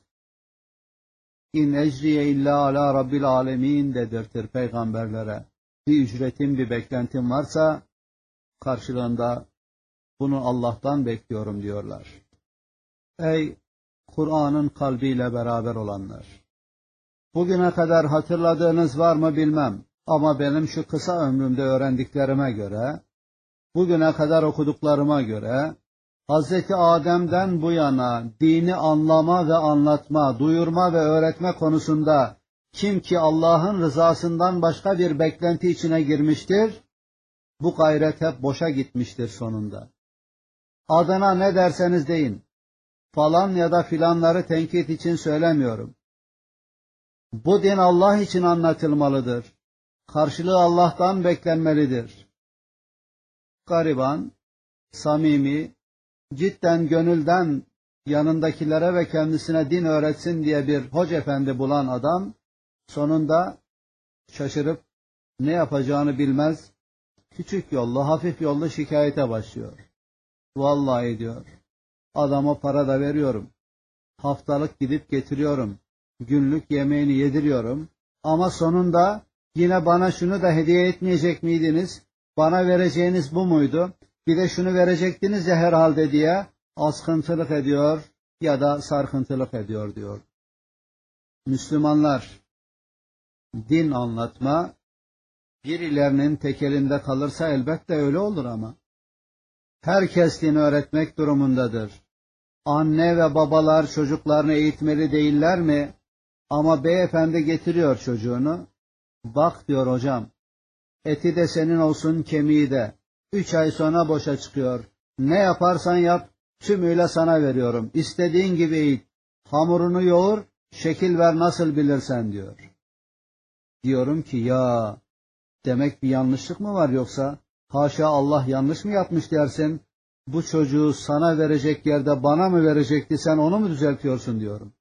İn ecriye illa ala rabbil alemin dedirtir peygamberlere. Bir ücretim, bir beklentim varsa karşılığında bunu Allah'tan bekliyorum diyorlar. Ey Kur'an'ın kalbiyle beraber olanlar! Bugüne kadar hatırladığınız var mı bilmem ama benim şu kısa ömrümde öğrendiklerime göre, bugüne kadar okuduklarıma göre, Hz. Adem'den bu yana dini anlama ve anlatma, duyurma ve öğretme konusunda kim ki Allah'ın rızasından başka bir beklenti içine girmiştir, bu gayret hep boşa gitmiştir sonunda. Adına ne derseniz deyin, falan ya da filanları tenkit için söylemiyorum. Bu din Allah için anlatılmalıdır. Karşılığı Allah'tan beklenmelidir. Gariban, samimi, cidden gönülden yanındakilere ve kendisine din öğretsin diye bir hoca efendi bulan adam, sonunda şaşırıp ne yapacağını bilmez, küçük yollu, hafif yollu şikayete başlıyor. Vallahi diyor, adama para da veriyorum, haftalık gidip getiriyorum, günlük yemeğini yediriyorum, ama sonunda yine bana şunu da hediye etmeyecek miydiniz, bana vereceğiniz bu muydu, bir de şunu verecektiniz ya herhalde diye askıntılık ediyor ya da sarkıntılık ediyor diyor. Müslümanlar, din anlatma, birilerinin tekelinde kalırsa elbette öyle olur ama. Herkes din öğretmek durumundadır. Anne ve babalar çocuklarını eğitmeli değiller mi? Ama beyefendi getiriyor çocuğunu. Bak diyor hocam, eti de senin olsun kemiği de. 3 ay sonra boşa çıkıyor. Ne yaparsan yap, tümüyle sana veriyorum. İstediğin gibi eğit. Hamurunu yoğur, şekil ver nasıl bilirsen diyor. Diyorum ki ya, demek bir yanlışlık mı var yoksa? Haşa Allah yanlış mı yapmış dersin? Bu çocuğu sana verecek yerde bana mı verecekti, sen onu mu düzeltiyorsun diyorum.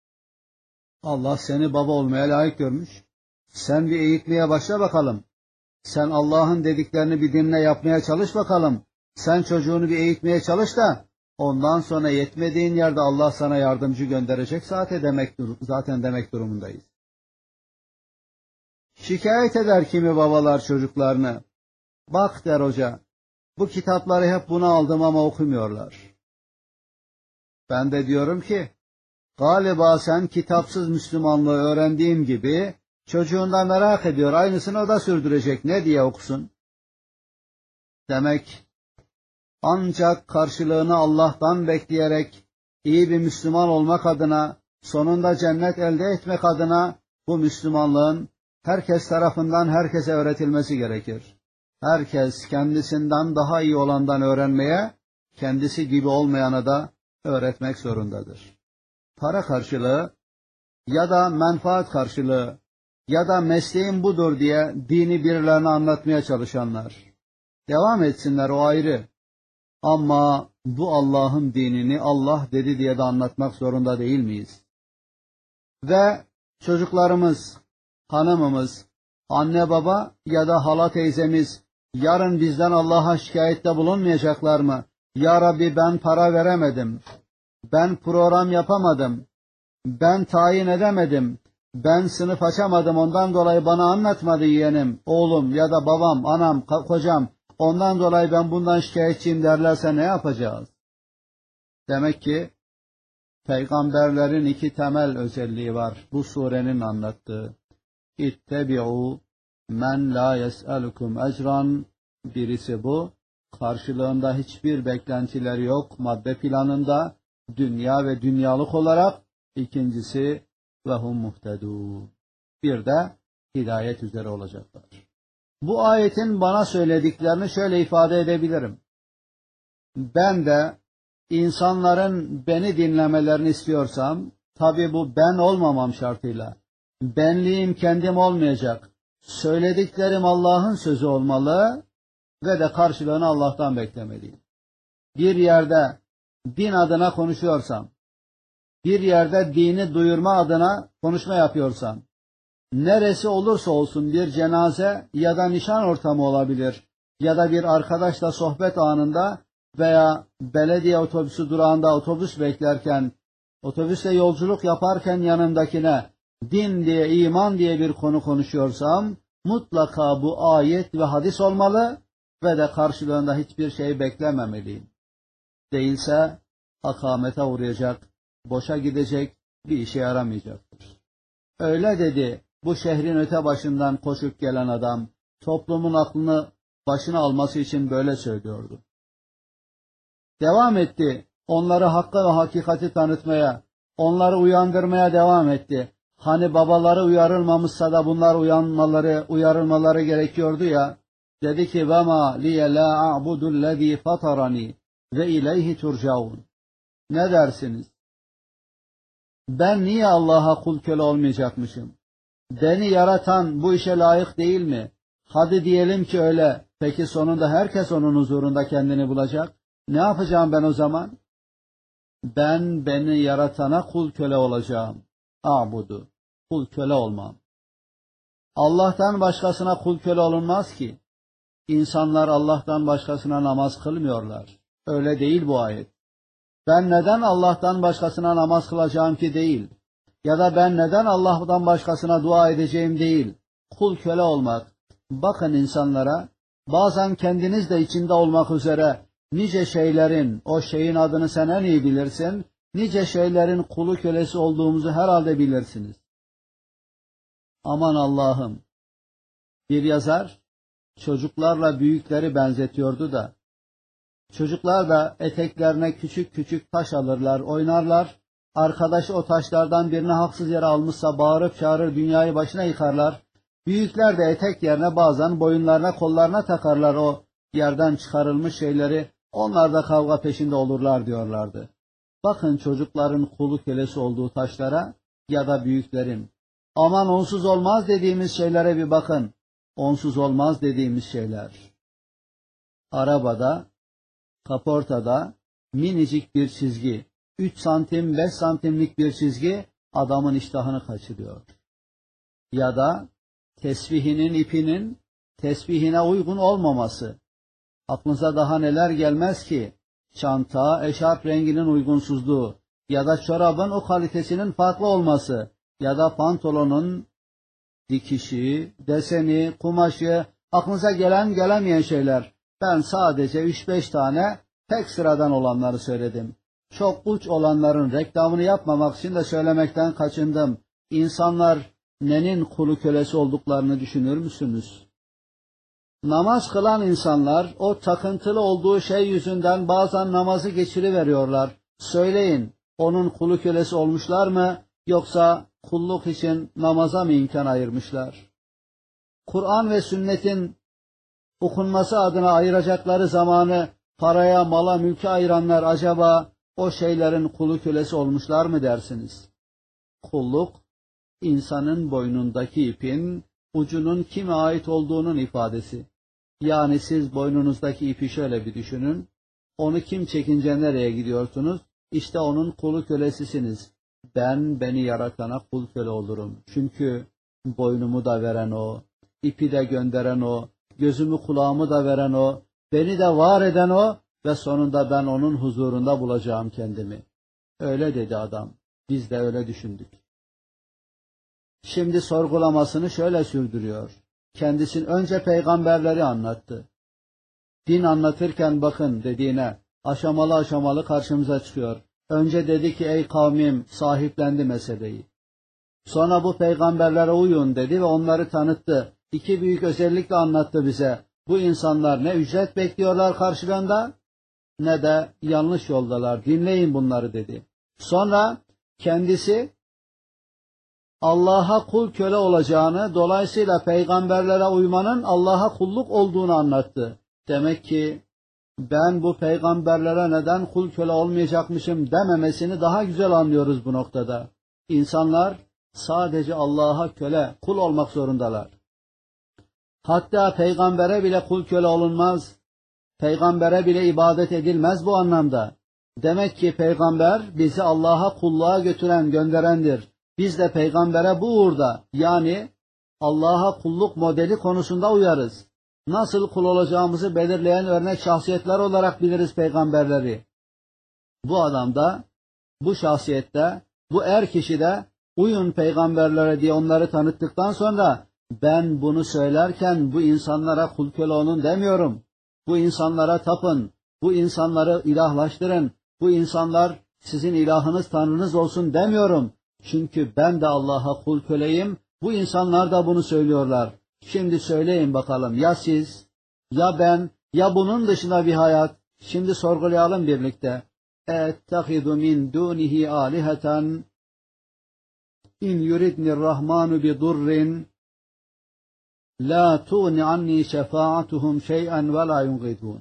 Allah seni baba olmaya layık görmüş. Sen bir eğitmeye başla bakalım. Sen Allah'ın dediklerini bir dinle yapmaya çalış bakalım. Sen çocuğunu bir eğitmeye çalış da ondan sonra yetmediğin yerde Allah sana yardımcı gönderecek zaten demek durumundayız. Şikayet eder kimi babalar çocuklarını. Bak der hoca, bu kitapları hep buna aldım ama okumuyorlar. Ben de diyorum ki, galiba sen kitapsız Müslümanlığı öğrendiğin gibi çocuğun da merak ediyor, aynısını o da sürdürecek, ne diye okusun? Demek ancak karşılığını Allah'tan bekleyerek iyi bir Müslüman olmak adına, sonunda cennet elde etmek adına bu Müslümanlığın herkes tarafından herkese öğretilmesi gerekir. Herkes kendisinden daha iyi olandan öğrenmeye, kendisi gibi olmayana da öğretmek zorundadır. Para karşılığı ya da menfaat karşılığı ya da mesleğin budur diye dini birilerine anlatmaya çalışanlar. Devam etsinler, o ayrı. Ama bu Allah'ın dinini Allah dedi diye de anlatmak zorunda değil miyiz? Ve çocuklarımız, hanımımız, anne baba ya da hala teyzemiz Yarın bizden Allah'a şikayette bulunmayacaklar mı? Ya Rabbi ben para veremedim, ben program yapamadım, ben tayin edemedim, ben sınıf açamadım, ondan dolayı bana anlatmadı yeğenim, oğlum ya da babam, anam, kocam, ondan dolayı ben bundan şikayetçiyim derlerse ne yapacağız? Demek ki peygamberlerin iki temel özelliği var bu surenin anlattığı. İttebi'u men la yes'elukum ecran, birisi bu. Karşılığında hiçbir beklentileri yok madde planında, dünya ve dünyalık olarak. İkincisi ve hum muhtedun. Bir de hidayet üzere olacaklar. Bu ayetin bana söylediklerini şöyle ifade edebilirim. Ben de insanların beni dinlemelerini istiyorsam, tabi bu ben olmamam şartıyla, benliğim kendim olmayacak, söylediklerim Allah'ın sözü olmalı ve de karşılığını Allah'tan beklemeliyim. Bir yerde din adına konuşuyorsam, bir yerde dini duyurma adına konuşma yapıyorsam, neresi olursa olsun bir cenaze ya da nişan ortamı olabilir ya da bir arkadaşla sohbet anında veya belediye otobüsü durağında otobüs beklerken, otobüsle yolculuk yaparken yanındakine din diye, iman diye bir konu konuşuyorsam, mutlaka bu ayet ve hadis olmalı ve de karşılığında hiçbir şey beklememeliyim. Değilse akamete uğrayacak, boşa gidecek, bir işe yaramayacaktır. Öyle dedi bu şehrin öte başından koşup gelen adam, toplumun aklını başına alması için böyle söylüyordu. Devam etti, onları hakkı ve hakikati tanıtmaya, onları uyandırmaya devam etti. Hani babaları uyarılmamışsa da bunlar uyarılmaları gerekiyordu ya. Dedi ki وَمَا لِيَ لَا أَعْبُدُ الَّذ۪ي فَطَرَنِي وَاِلَيْهِ تُرْجَعُونَ. Ne dersiniz? Ben niye Allah'a kul köle olmayacakmışım? Beni yaratan bu işe layık değil mi? Hadi diyelim ki öyle. Peki sonunda herkes onun huzurunda kendini bulacak. Ne yapacağım ben o zaman? Ben beni yaratana kul köle olacağım. A'budu. Kul köle olmam. Allah'tan başkasına kul köle olunmaz ki. İnsanlar Allah'tan başkasına namaz kılmıyorlar. Öyle değil bu ayet. Ben neden Allah'tan başkasına namaz kılacağım ki değil. Ya da ben neden Allah'tan başkasına dua edeceğim değil. Kul köle olmak. Bakın insanlara, bazen kendiniz de içinde olmak üzere nice şeylerin, o şeyin adını sen en iyi bilirsin, nice şeylerin kulu kölesi olduğumuzu herhalde bilirsiniz. Aman Allah'ım! Bir yazar, çocuklarla büyükleri benzetiyordu da, çocuklar da eteklerine küçük küçük taş alırlar, oynarlar, arkadaşı o taşlardan birini haksız yere almışsa bağırıp çağırır, dünyayı başına yıkarlar. Büyükler de etek yerine bazen boyunlarına, kollarına takarlar o yerden çıkarılmış şeyleri, onlar da kavga peşinde olurlar diyorlardı. Bakın çocukların kulu kölesi olduğu taşlara ya da büyüklerin, aman onsuz olmaz dediğimiz şeylere bir bakın. Onsuz olmaz dediğimiz şeyler. Arabada, kaportada minicik bir çizgi, 3 santim, 5 santimlik bir çizgi adamın iştahını kaçırıyor. Ya da tesbihinin ipinin tesbihine uygun olmaması. Aklınıza daha neler gelmez ki? Çanta, eşarp renginin uygunsuzluğu ya da çorabın o kalitesinin farklı olması ya da pantolonun dikişi, deseni, kumaşı, aklınıza gelemeyen şeyler. Ben sadece 3-5 tane tek sıradan olanları söyledim. Çok uç olanların reklamını yapmamak için de söylemekten kaçındım. İnsanlar nenin kulu kölesi olduklarını düşünür müsünüz? Namaz kılan insanlar o takıntılı olduğu şey yüzünden bazen namazı geçiriveriyorlar. Söyleyin, onun kulu kölesi olmuşlar mı yoksa kulluk için namaza mı imkan ayırmışlar? Kur'an ve sünnetin okunması adına ayıracakları zamanı paraya, mala, mülke ayıranlar acaba o şeylerin kulu kölesi olmuşlar mı dersiniz? Kulluk, insanın boynundaki ipin ucunun kime ait olduğunun ifadesi. Yani siz boynunuzdaki ipi şöyle bir düşünün. Onu kim çekince nereye gidiyorsunuz? İşte onun kulu kölesisiniz. Ben beni yaratana kul köle olurum. Çünkü boynumu da veren o, ipi de gönderen o, gözümü kulağımı da veren O, beni de var eden O ve sonunda ben O'nun huzurunda bulacağım kendimi. Öyle dedi adam. Biz de öyle düşündük. Şimdi sorgulamasını şöyle sürdürüyor. Kendisinin önce peygamberleri anlattı. Din anlatırken bakın dediğine aşamalı aşamalı karşımıza çıkıyor. Önce dedi ki ey kavmim sahiplendi meseleyi. Sonra bu peygamberlere uyun dedi ve onları tanıttı. İki büyük özellikle anlattı bize. Bu insanlar ne ücret bekliyorlar karşılığında ne de yanlış yoldalar. Dinleyin bunları dedi. Sonra kendisi Allah'a kul köle olacağını, dolayısıyla peygamberlere uymanın Allah'a kulluk olduğunu anlattı. Demek ki ben bu peygamberlere neden kul köle olmayacakmışım dememesini daha güzel anlıyoruz bu noktada. İnsanlar sadece Allah'a köle, kul olmak zorundalar. Hatta peygambere bile kul köle olunmaz, peygambere bile ibadet edilmez bu anlamda. Demek ki peygamber bizi Allah'a kulluğa götüren, gönderendir. Biz de peygambere bu uğurda, yani Allah'a kulluk modeli konusunda uyarız. Nasıl kul olacağımızı belirleyen örnek şahsiyetler olarak biliriz peygamberleri. Bu adamda, bu şahsiyette, bu kişide uyun peygamberlere diye onları tanıttıktan sonra ben bunu söylerken bu insanlara kul köle olun demiyorum. Bu insanlara tapın, bu insanları ilahlaştırın, bu insanlar sizin ilahınız, tanrınız olsun demiyorum. Çünkü ben de Allah'a kul köleyim, bu insanlar da bunu söylüyorlar. Şimdi söyleyin bakalım ya siz, ya ben, ya bunun dışında bir hayat. Şimdi sorgulayalım birlikte. اَتَّخِذُ مِنْ دُونِهِ آلِهَةً اِنْ يُرِدْنِ الرَّحْمَانُ بِضُرٍّ لَا تُغْنِ عَنِّي شَفَاعَتُهُمْ شَيْئًا وَلَا يُنْقِذُونَ.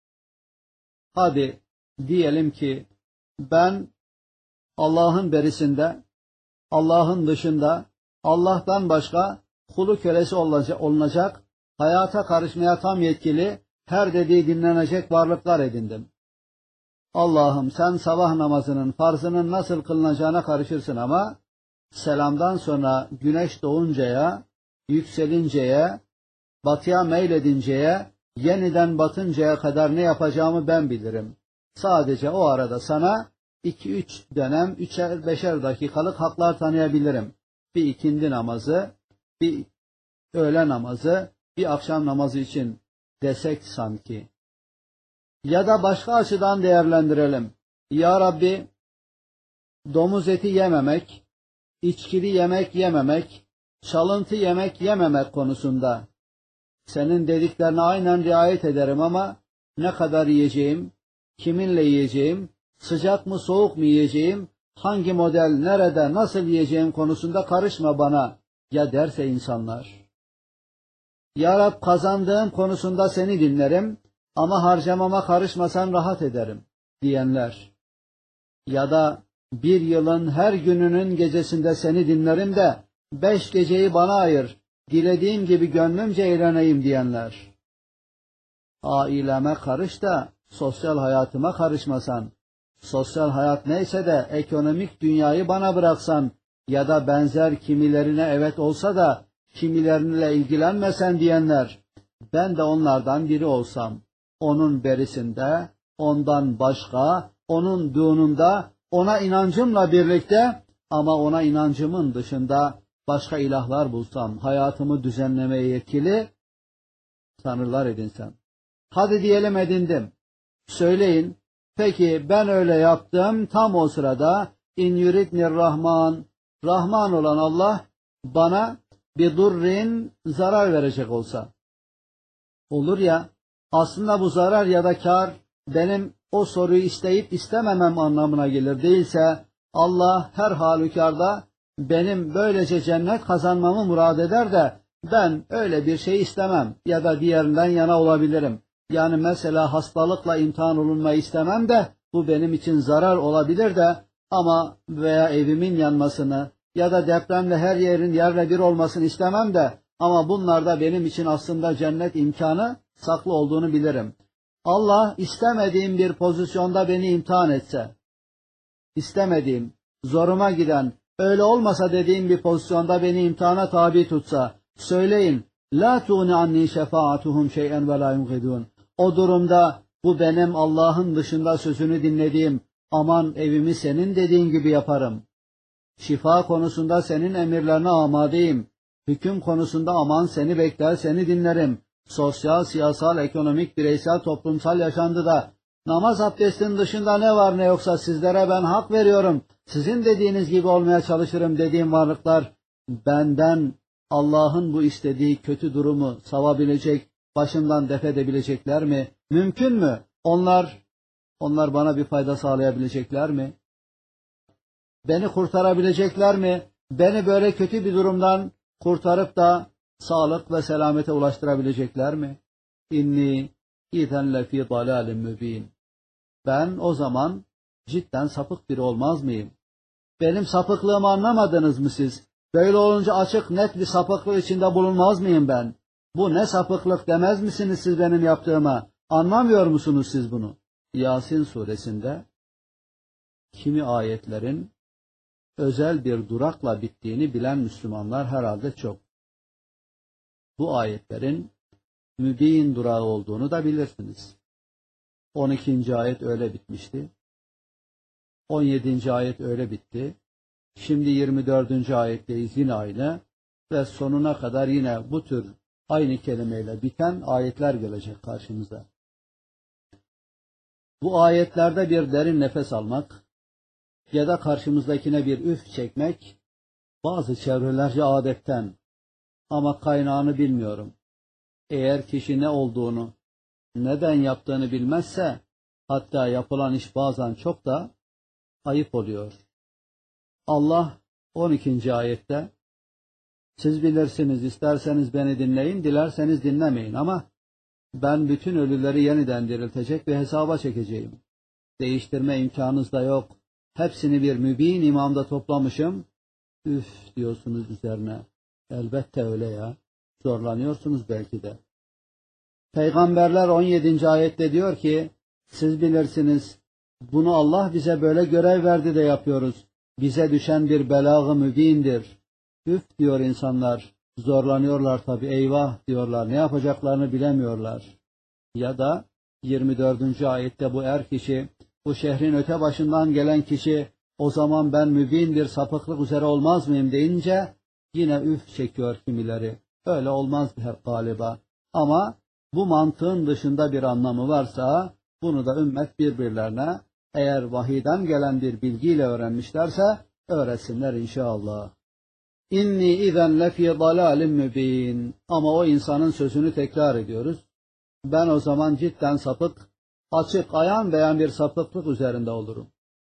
Hadi diyelim ki ben Allah'ın berisinde, Allah'ın dışında, Allah'tan başka kulu kölesi olunacak, hayata karışmaya tam yetkili, her dediği dinlenecek varlıklar edindim. Allah'ım sen sabah namazının farzının nasıl kılınacağına karışırsın ama selamdan sonra güneş doğuncaya, yükselinceye, batıya meyledinceye, yeniden batıncaya kadar ne yapacağımı ben bilirim. Sadece o arada sana 2-3 dönem, 3'er-5'er dakikalık haklar tanıyabilirim. Bir ikindi namazı, bir öğle namazı, bir akşam namazı için desek sanki. Ya da başka açıdan değerlendirelim. Ya Rabbi, domuz eti yememek, içkili yemek yememek, çalıntı yemek yememek konusunda senin dediklerine aynen riayet ederim ama ne kadar yiyeceğim, kiminle yiyeceğim, sıcak mı soğuk mu yiyeceğim, hangi model, nerede, nasıl yiyeceğim konusunda karışma bana ya derse insanlar. Ya Rab kazandığım konusunda seni dinlerim ama harcamama karışmasan rahat ederim diyenler. Ya da bir yılın her gününün gecesinde seni dinlerim de 5 geceyi bana ayır, dilediğim gibi gönlümce eğleneyim diyenler. Aileme karış da sosyal hayatıma karışmasan, sosyal hayat neyse de ekonomik dünyayı bana bıraksan ya da benzer kimilerine evet olsa da kimilerine ilgilenmesen diyenler, ben de onlardan biri olsam, onun berisinde, ondan başka, onun düğününde, ona inancımla birlikte ama ona inancımın dışında başka ilahlar bulsam, hayatımı düzenlemeye yetkili tanrılar edinsem. Hadi diyelim edindim. Söyleyin, peki ben öyle yaptım, tam o sırada in yuridnir Rahman, Rahman olan Allah bana bir durrin zarar verecek olsa. Olur ya, aslında bu zarar ya da kar benim o soruyu isteyip istememem anlamına gelir. Değilse Allah her halükarda benim böylece cennet kazanmamı murad eder de ben öyle bir şey istemem ya da diğerinden yana olabilirim. Yani mesela hastalıkla imtihan olunmayı istemem de bu benim için zarar olabilir de ama veya evimin yanmasını ya da depremle her yerin yerle bir olmasını istemem de ama bunlarda benim için aslında cennet imkanı saklı olduğunu bilirim. Allah istemediğim bir pozisyonda beni imtihan etse, istemediğim, zoruma giden, öyle olmasa dediğim bir pozisyonda beni imtihana tabi tutsa, söyleyin La tuğni anni şefaatuhum şey'en ve la yunqidun. O durumda bu benim Allah'ın dışında sözünü dinlediğim, aman evimi senin dediğin gibi yaparım. Şifa konusunda senin emirlerine amadeyim. Hüküm konusunda aman seni bekler, seni dinlerim. Sosyal, siyasal, ekonomik, bireysel, toplumsal yaşantıda namaz abdestin dışında ne var ne yoksa sizlere ben hak veriyorum. Sizin dediğiniz gibi olmaya çalışırım dediğim varlıklar benden Allah'ın bu istediği kötü durumu savabilecek, başımdan def edebilecekler mi? Mümkün mü? Onlar bana bir fayda sağlayabilecekler mi? Beni kurtarabilecekler mi? Beni böyle kötü bir durumdan kurtarıp da sağlık ve selamete ulaştırabilecekler mi? İnni izen lefî dalâlim mübîn. Ben o zaman cidden sapık biri olmaz mıyım? Benim sapıklığımı anlamadınız mı siz? Böyle olunca açık net bir sapıklık içinde bulunmaz mıyım ben? Bu ne sapıklık demez misiniz siz benim yaptığıma? Anlamıyor musunuz siz bunu? Yasin suresinde kimi ayetlerin özel bir durakla bittiğini bilen Müslümanlar herhalde çok. Bu ayetlerin mübin durağı olduğunu da bilirsiniz. 12. ayet öyle bitmişti. 17. ayet öyle bitti. Şimdi 24. ayetteyiz yine aynı ve sonuna kadar yine bu tür aynı kelimeyle biten ayetler gelecek karşımıza. Bu ayetlerde bir derin nefes almak ya da karşımızdakine bir üf çekmek bazı çevrelerce adetten ama kaynağını bilmiyorum. Eğer kişi ne olduğunu, neden yaptığını bilmezse hatta yapılan iş bazen çok da ayıp oluyor. Allah 12. ayette siz bilirsiniz, isterseniz beni dinleyin, dilerseniz dinlemeyin ama ben bütün ölüleri yeniden diriltecek ve hesaba çekeceğim. Değiştirme imkanınız da yok. Hepsini bir mübin imamda toplamışım. Üf diyorsunuz üzerine. Elbette öyle ya. Zorlanıyorsunuz belki de. Peygamberler 17. ayette diyor ki, siz bilirsiniz, bunu Allah bize böyle görev verdi de yapıyoruz. Bize düşen bir belag-ı mübindir. Üf diyor insanlar. Zorlanıyorlar tabii, eyvah diyorlar. Ne yapacaklarını bilemiyorlar. Ya da 24. ayette bu kişi, bu şehrin öte başından gelen kişi, o zaman ben mübin bir sapıklık üzere olmaz mıyım deyince yine üf çekiyor kimileri. Öyle olmaz hep galiba. Ama bu mantığın dışında bir anlamı varsa bunu da ümmet birbirlerine eğer vahiden gelen bir bilgiyle öğrenmişlerse öğretsinler inşallah. İnni izen lefî dalâlim mübîn. Ama o insanın sözünü tekrar ediyoruz. Ben o zaman cidden sapık, açık, ayan beyan bir sapıklık üzerinde olurum.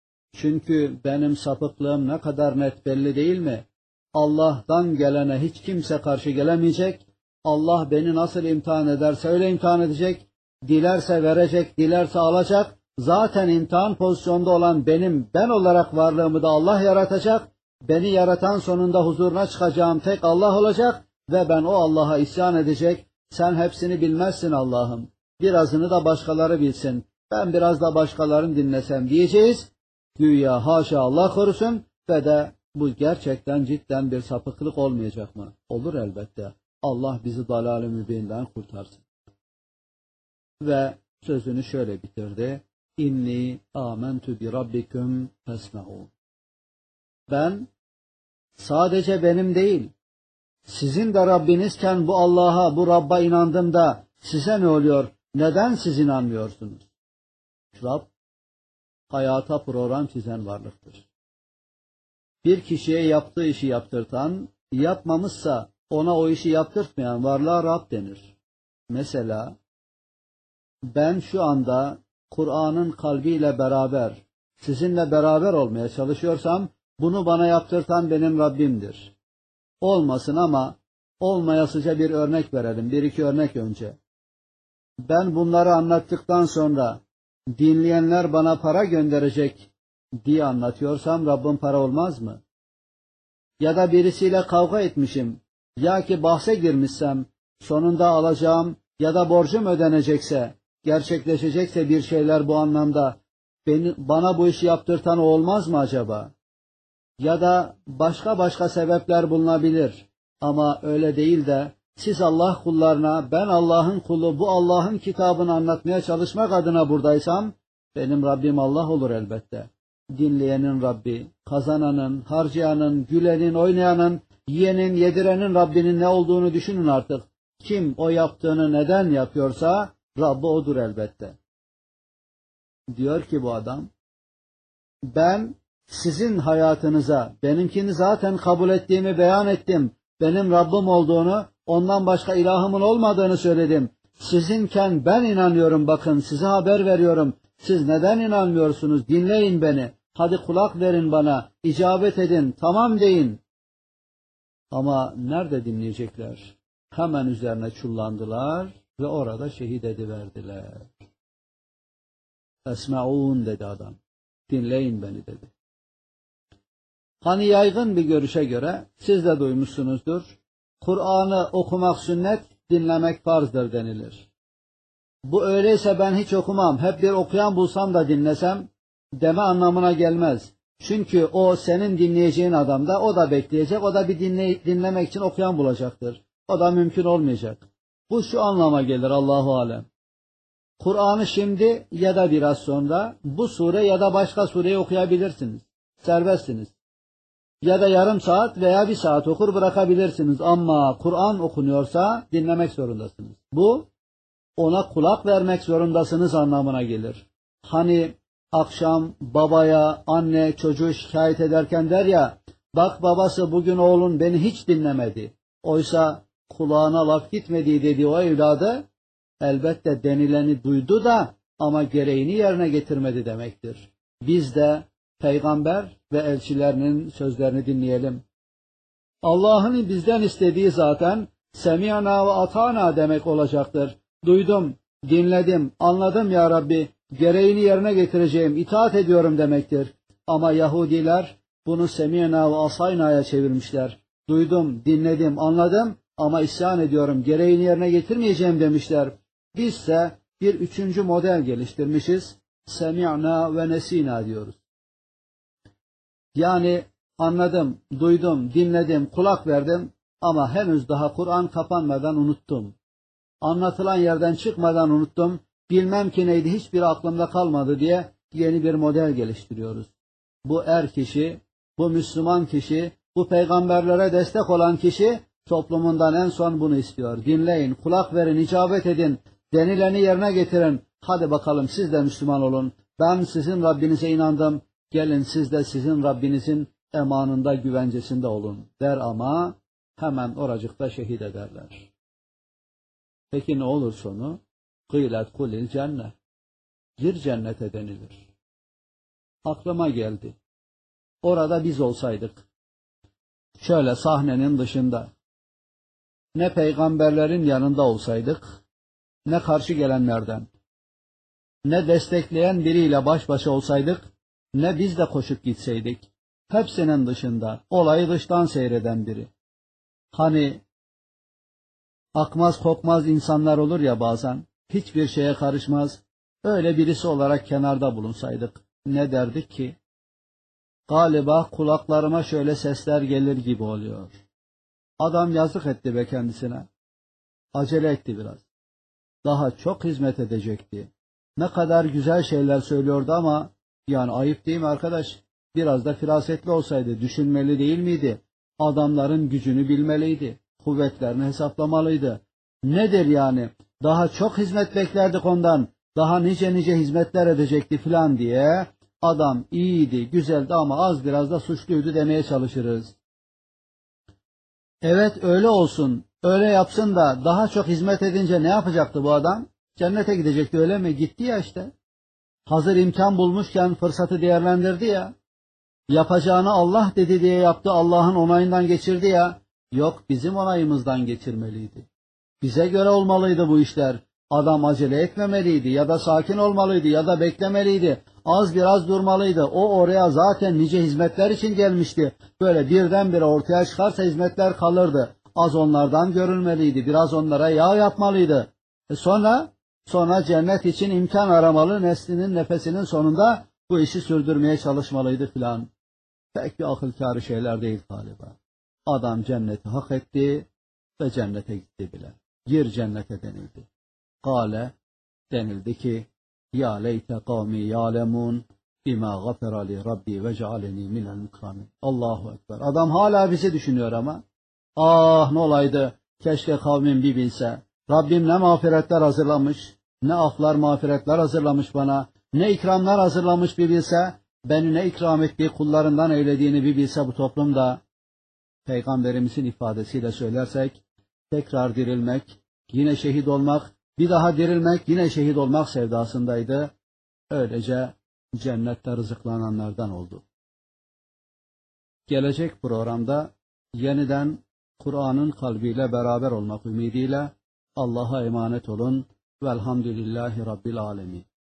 Çünkü benim sapıklığım ne kadar net belli değil mi? Allah'tan gelene hiç kimse karşı gelemeyecek. Allah beni nasıl imtihan ederse öyle imtihan edecek. Dilerse verecek, dilerse alacak. Zaten imtihan pozisyonda olan ben olarak varlığımı da Allah yaratacak. Beni yaratan sonunda huzuruna çıkacağım tek Allah olacak ve ben o Allah'a isyan edecek. Sen hepsini bilmezsin Allah'ım. Birazını da başkaları bilsin. Ben biraz da başkalarını dinlesem diyeceğiz. Güya haşa Allah korusun ve de bu gerçekten cidden bir sapıklık olmayacak mı? Olur elbette. Allah bizi dalal-ı mübinden kurtarsın. Ve sözünü şöyle bitirdi. İnni âmentü bi rabbikum fesma'ûn. Ben sadece benim değil, sizin de Rabbinizken bu Allah'a, bu Rabb'a inandım da size ne oluyor? Neden siz inanmıyorsunuz? Rab, hayata program çizen varlıktır. Bir kişiye yaptığı işi yaptırtan, yapmamışsa ona o işi yaptırtmayan varlığa Rab denir. Mesela ben şu anda Kur'an'ın kalbiyle beraber, sizinle beraber olmaya çalışıyorsam, bunu bana yaptırtan benim Rabbimdir. Olmasın ama olmayasıca bir örnek verelim, bir iki örnek önce. Ben bunları anlattıktan sonra dinleyenler bana para gönderecek diye anlatıyorsam Rabbim para olmaz mı? Ya da birisiyle kavga etmişim, ya ki bahse girmişsem sonunda alacağım ya da borcum ödenecekse, gerçekleşecekse bir şeyler bu anlamda bana bu işi yaptırtan o olmaz mı acaba? Ya da başka sebepler bulunabilir ama öyle değil de Siz Allah kullarına, ben Allah'ın kulu, bu Allah'ın kitabını anlatmaya çalışmak adına buradaysam, benim Rabbim Allah olur elbette. Dinleyenin Rabbi, kazananın, harcayanın, gülenin, oynayanın, yiyenin, yedirenin Rabbinin ne olduğunu düşünün artık. Kim o yaptığını neden yapıyorsa, Rabbi odur elbette. Diyor ki bu adam, ben sizin hayatınıza, benimkini zaten kabul ettiğimi beyan ettim. Benim Rabbim olduğunu, ondan başka ilahımın olmadığını söyledim. Sizinken ben inanıyorum, bakın size haber veriyorum. Siz neden inanmıyorsunuz? Dinleyin beni. Hadi kulak verin bana. İcabet edin. Tamam deyin. Ama nerede dinleyecekler? Hemen üzerine çullandılar ve orada şehit ediverdiler. Esma'un dedi adam. Dinleyin beni dedi. Hani yaygın bir görüşe göre, siz de duymuşsunuzdur, Kur'an'ı okumak sünnet, dinlemek farzdır denilir. Bu öyleyse ben hiç okumam, hep bir okuyan bulsam da dinlesem, deme anlamına gelmez. Çünkü o senin dinleyeceğin adam da, o da bekleyecek, o da bir dinlemek için okuyan bulacaktır. O da mümkün olmayacak. Bu şu anlama gelir Allahu alem. Kur'an'ı şimdi ya da biraz sonra bu sure ya da başka sureyi okuyabilirsiniz. Serbestsiniz. Ya da yarım saat veya bir saat okur bırakabilirsiniz. Ama Kur'an okunuyorsa dinlemek zorundasınız. Bu, ona kulak vermek zorundasınız anlamına gelir. Hani akşam babaya, anne çocuğu şikayet ederken der ya, bak babası bugün oğlun beni hiç dinlemedi. Oysa kulağına laf gitmedi dediği o evladı, elbette denileni duydu da ama gereğini yerine getirmedi demektir. Biz de peygamber ve elçilerinin sözlerini dinleyelim. Allah'ın bizden istediği zaten semi'na ve ata'na demek olacaktır. Duydum, dinledim, anladım ya Rabbi, gereğini yerine getireceğim, itaat ediyorum demektir. Ama Yahudiler bunu semi'na ve asayna'ya çevirmişler. Duydum, dinledim, anladım ama isyan ediyorum, gereğini yerine getirmeyeceğim demişler. Bizse bir üçüncü model geliştirmişiz. Semi'na ve nesina diyoruz. Yani anladım, duydum, dinledim, kulak verdim ama henüz daha Kur'an kapanmadan unuttum. Anlatılan yerden çıkmadan unuttum, bilmem ki neydi, hiçbir aklımda kalmadı diye yeni bir model geliştiriyoruz. Bu kişi, bu Müslüman kişi, bu peygamberlere destek olan kişi toplumundan en son bunu istiyor. Dinleyin, kulak verin, icabet edin, denileni yerine getirin. Hadi bakalım siz de Müslüman olun. Ben sizin Rabbinize inandım. Gelin siz de sizin Rabbinizin emanında, güvencesinde olun der ama hemen oracıkta şehit ederler. Peki ne olur sonu? Kıylet kulil cennet. Gir cennete denilir. Aklıma geldi. Orada biz olsaydık, şöyle sahnenin dışında, ne peygamberlerin yanında olsaydık, ne karşı gelenlerden, ne destekleyen biriyle baş başa olsaydık, ne biz de koşup gitseydik, hepsinin dışında, olayı dıştan seyreden biri. Hani akmaz kokmaz insanlar olur ya bazen, hiçbir şeye karışmaz, öyle birisi olarak kenarda bulunsaydık, ne derdik ki? Galiba kulaklarıma şöyle sesler gelir gibi oluyor. Adam yazık etti be kendisine. Acele etti biraz. Daha çok hizmet edecekti. Ne kadar güzel şeyler söylüyordu ama, yani ayıp değil mi arkadaş? Biraz da firasetli olsaydı, düşünmeli değil miydi? Adamların gücünü bilmeliydi. Kuvvetlerini hesaplamalıydı. Nedir yani? Daha çok hizmet beklerdik ondan. Daha nice hizmetler edecekti filan diye. Adam iyiydi, güzeldi ama az biraz da suçluydu demeye çalışırız. Evet öyle olsun, öyle yapsın da daha çok hizmet edince ne yapacaktı bu adam? Cennete gidecekti öyle mi? Gitti ya işte. Hazır imkan bulmuşken fırsatı değerlendirdi ya. Yapacağını Allah dedi diye yaptı, Allah'ın onayından geçirdi ya. Yok, bizim onayımızdan geçirmeliydi. Bize göre olmalıydı bu işler. Adam acele etmemeliydi ya da sakin olmalıydı ya da beklemeliydi. Az biraz durmalıydı. O oraya zaten nice hizmetler için gelmişti. Böyle birdenbire ortaya çıkarsa hizmetler kalırdı. Az onlardan görülmeliydi. Biraz onlara yağ yapmalıydı. Sonra cennet için imkan aramalı, neslinin nefesinin sonunda bu işi sürdürmeye çalışmalıydı filan. Pek bir akıl kârı şeyler değil galiba. Adam cenneti hak etti, ve cennete gitti bile. Gir cennete denildi. Kale denildi ki ya leyte kavmi ya'lemun bima gafara li rabbi ve cealeni minel mukramin. Allahu Ekber. Adam hala bizi düşünüyor ama ah ne olaydı keşke kavmim bir bilse. Rabbim ne mağfiretler hazırlamış, ne aflar mağfiretler hazırlamış bana, ne ikramlar hazırlamış bir bilse, beni ne ikram ettiği kullarından eylediğini bir bilse bu toplumda. Peygamberimizin ifadesiyle söylersek, tekrar dirilmek, yine şehit olmak, bir daha dirilmek, yine şehit olmak sevdasındaydı. Öylece cennette rızıklananlardan oldu. Gelecek programda yeniden Kur'an'ın kalbiyle beraber olmak ümidiyle Allah'a emanet olun. Velhamdülillahi Rabbil Alemin.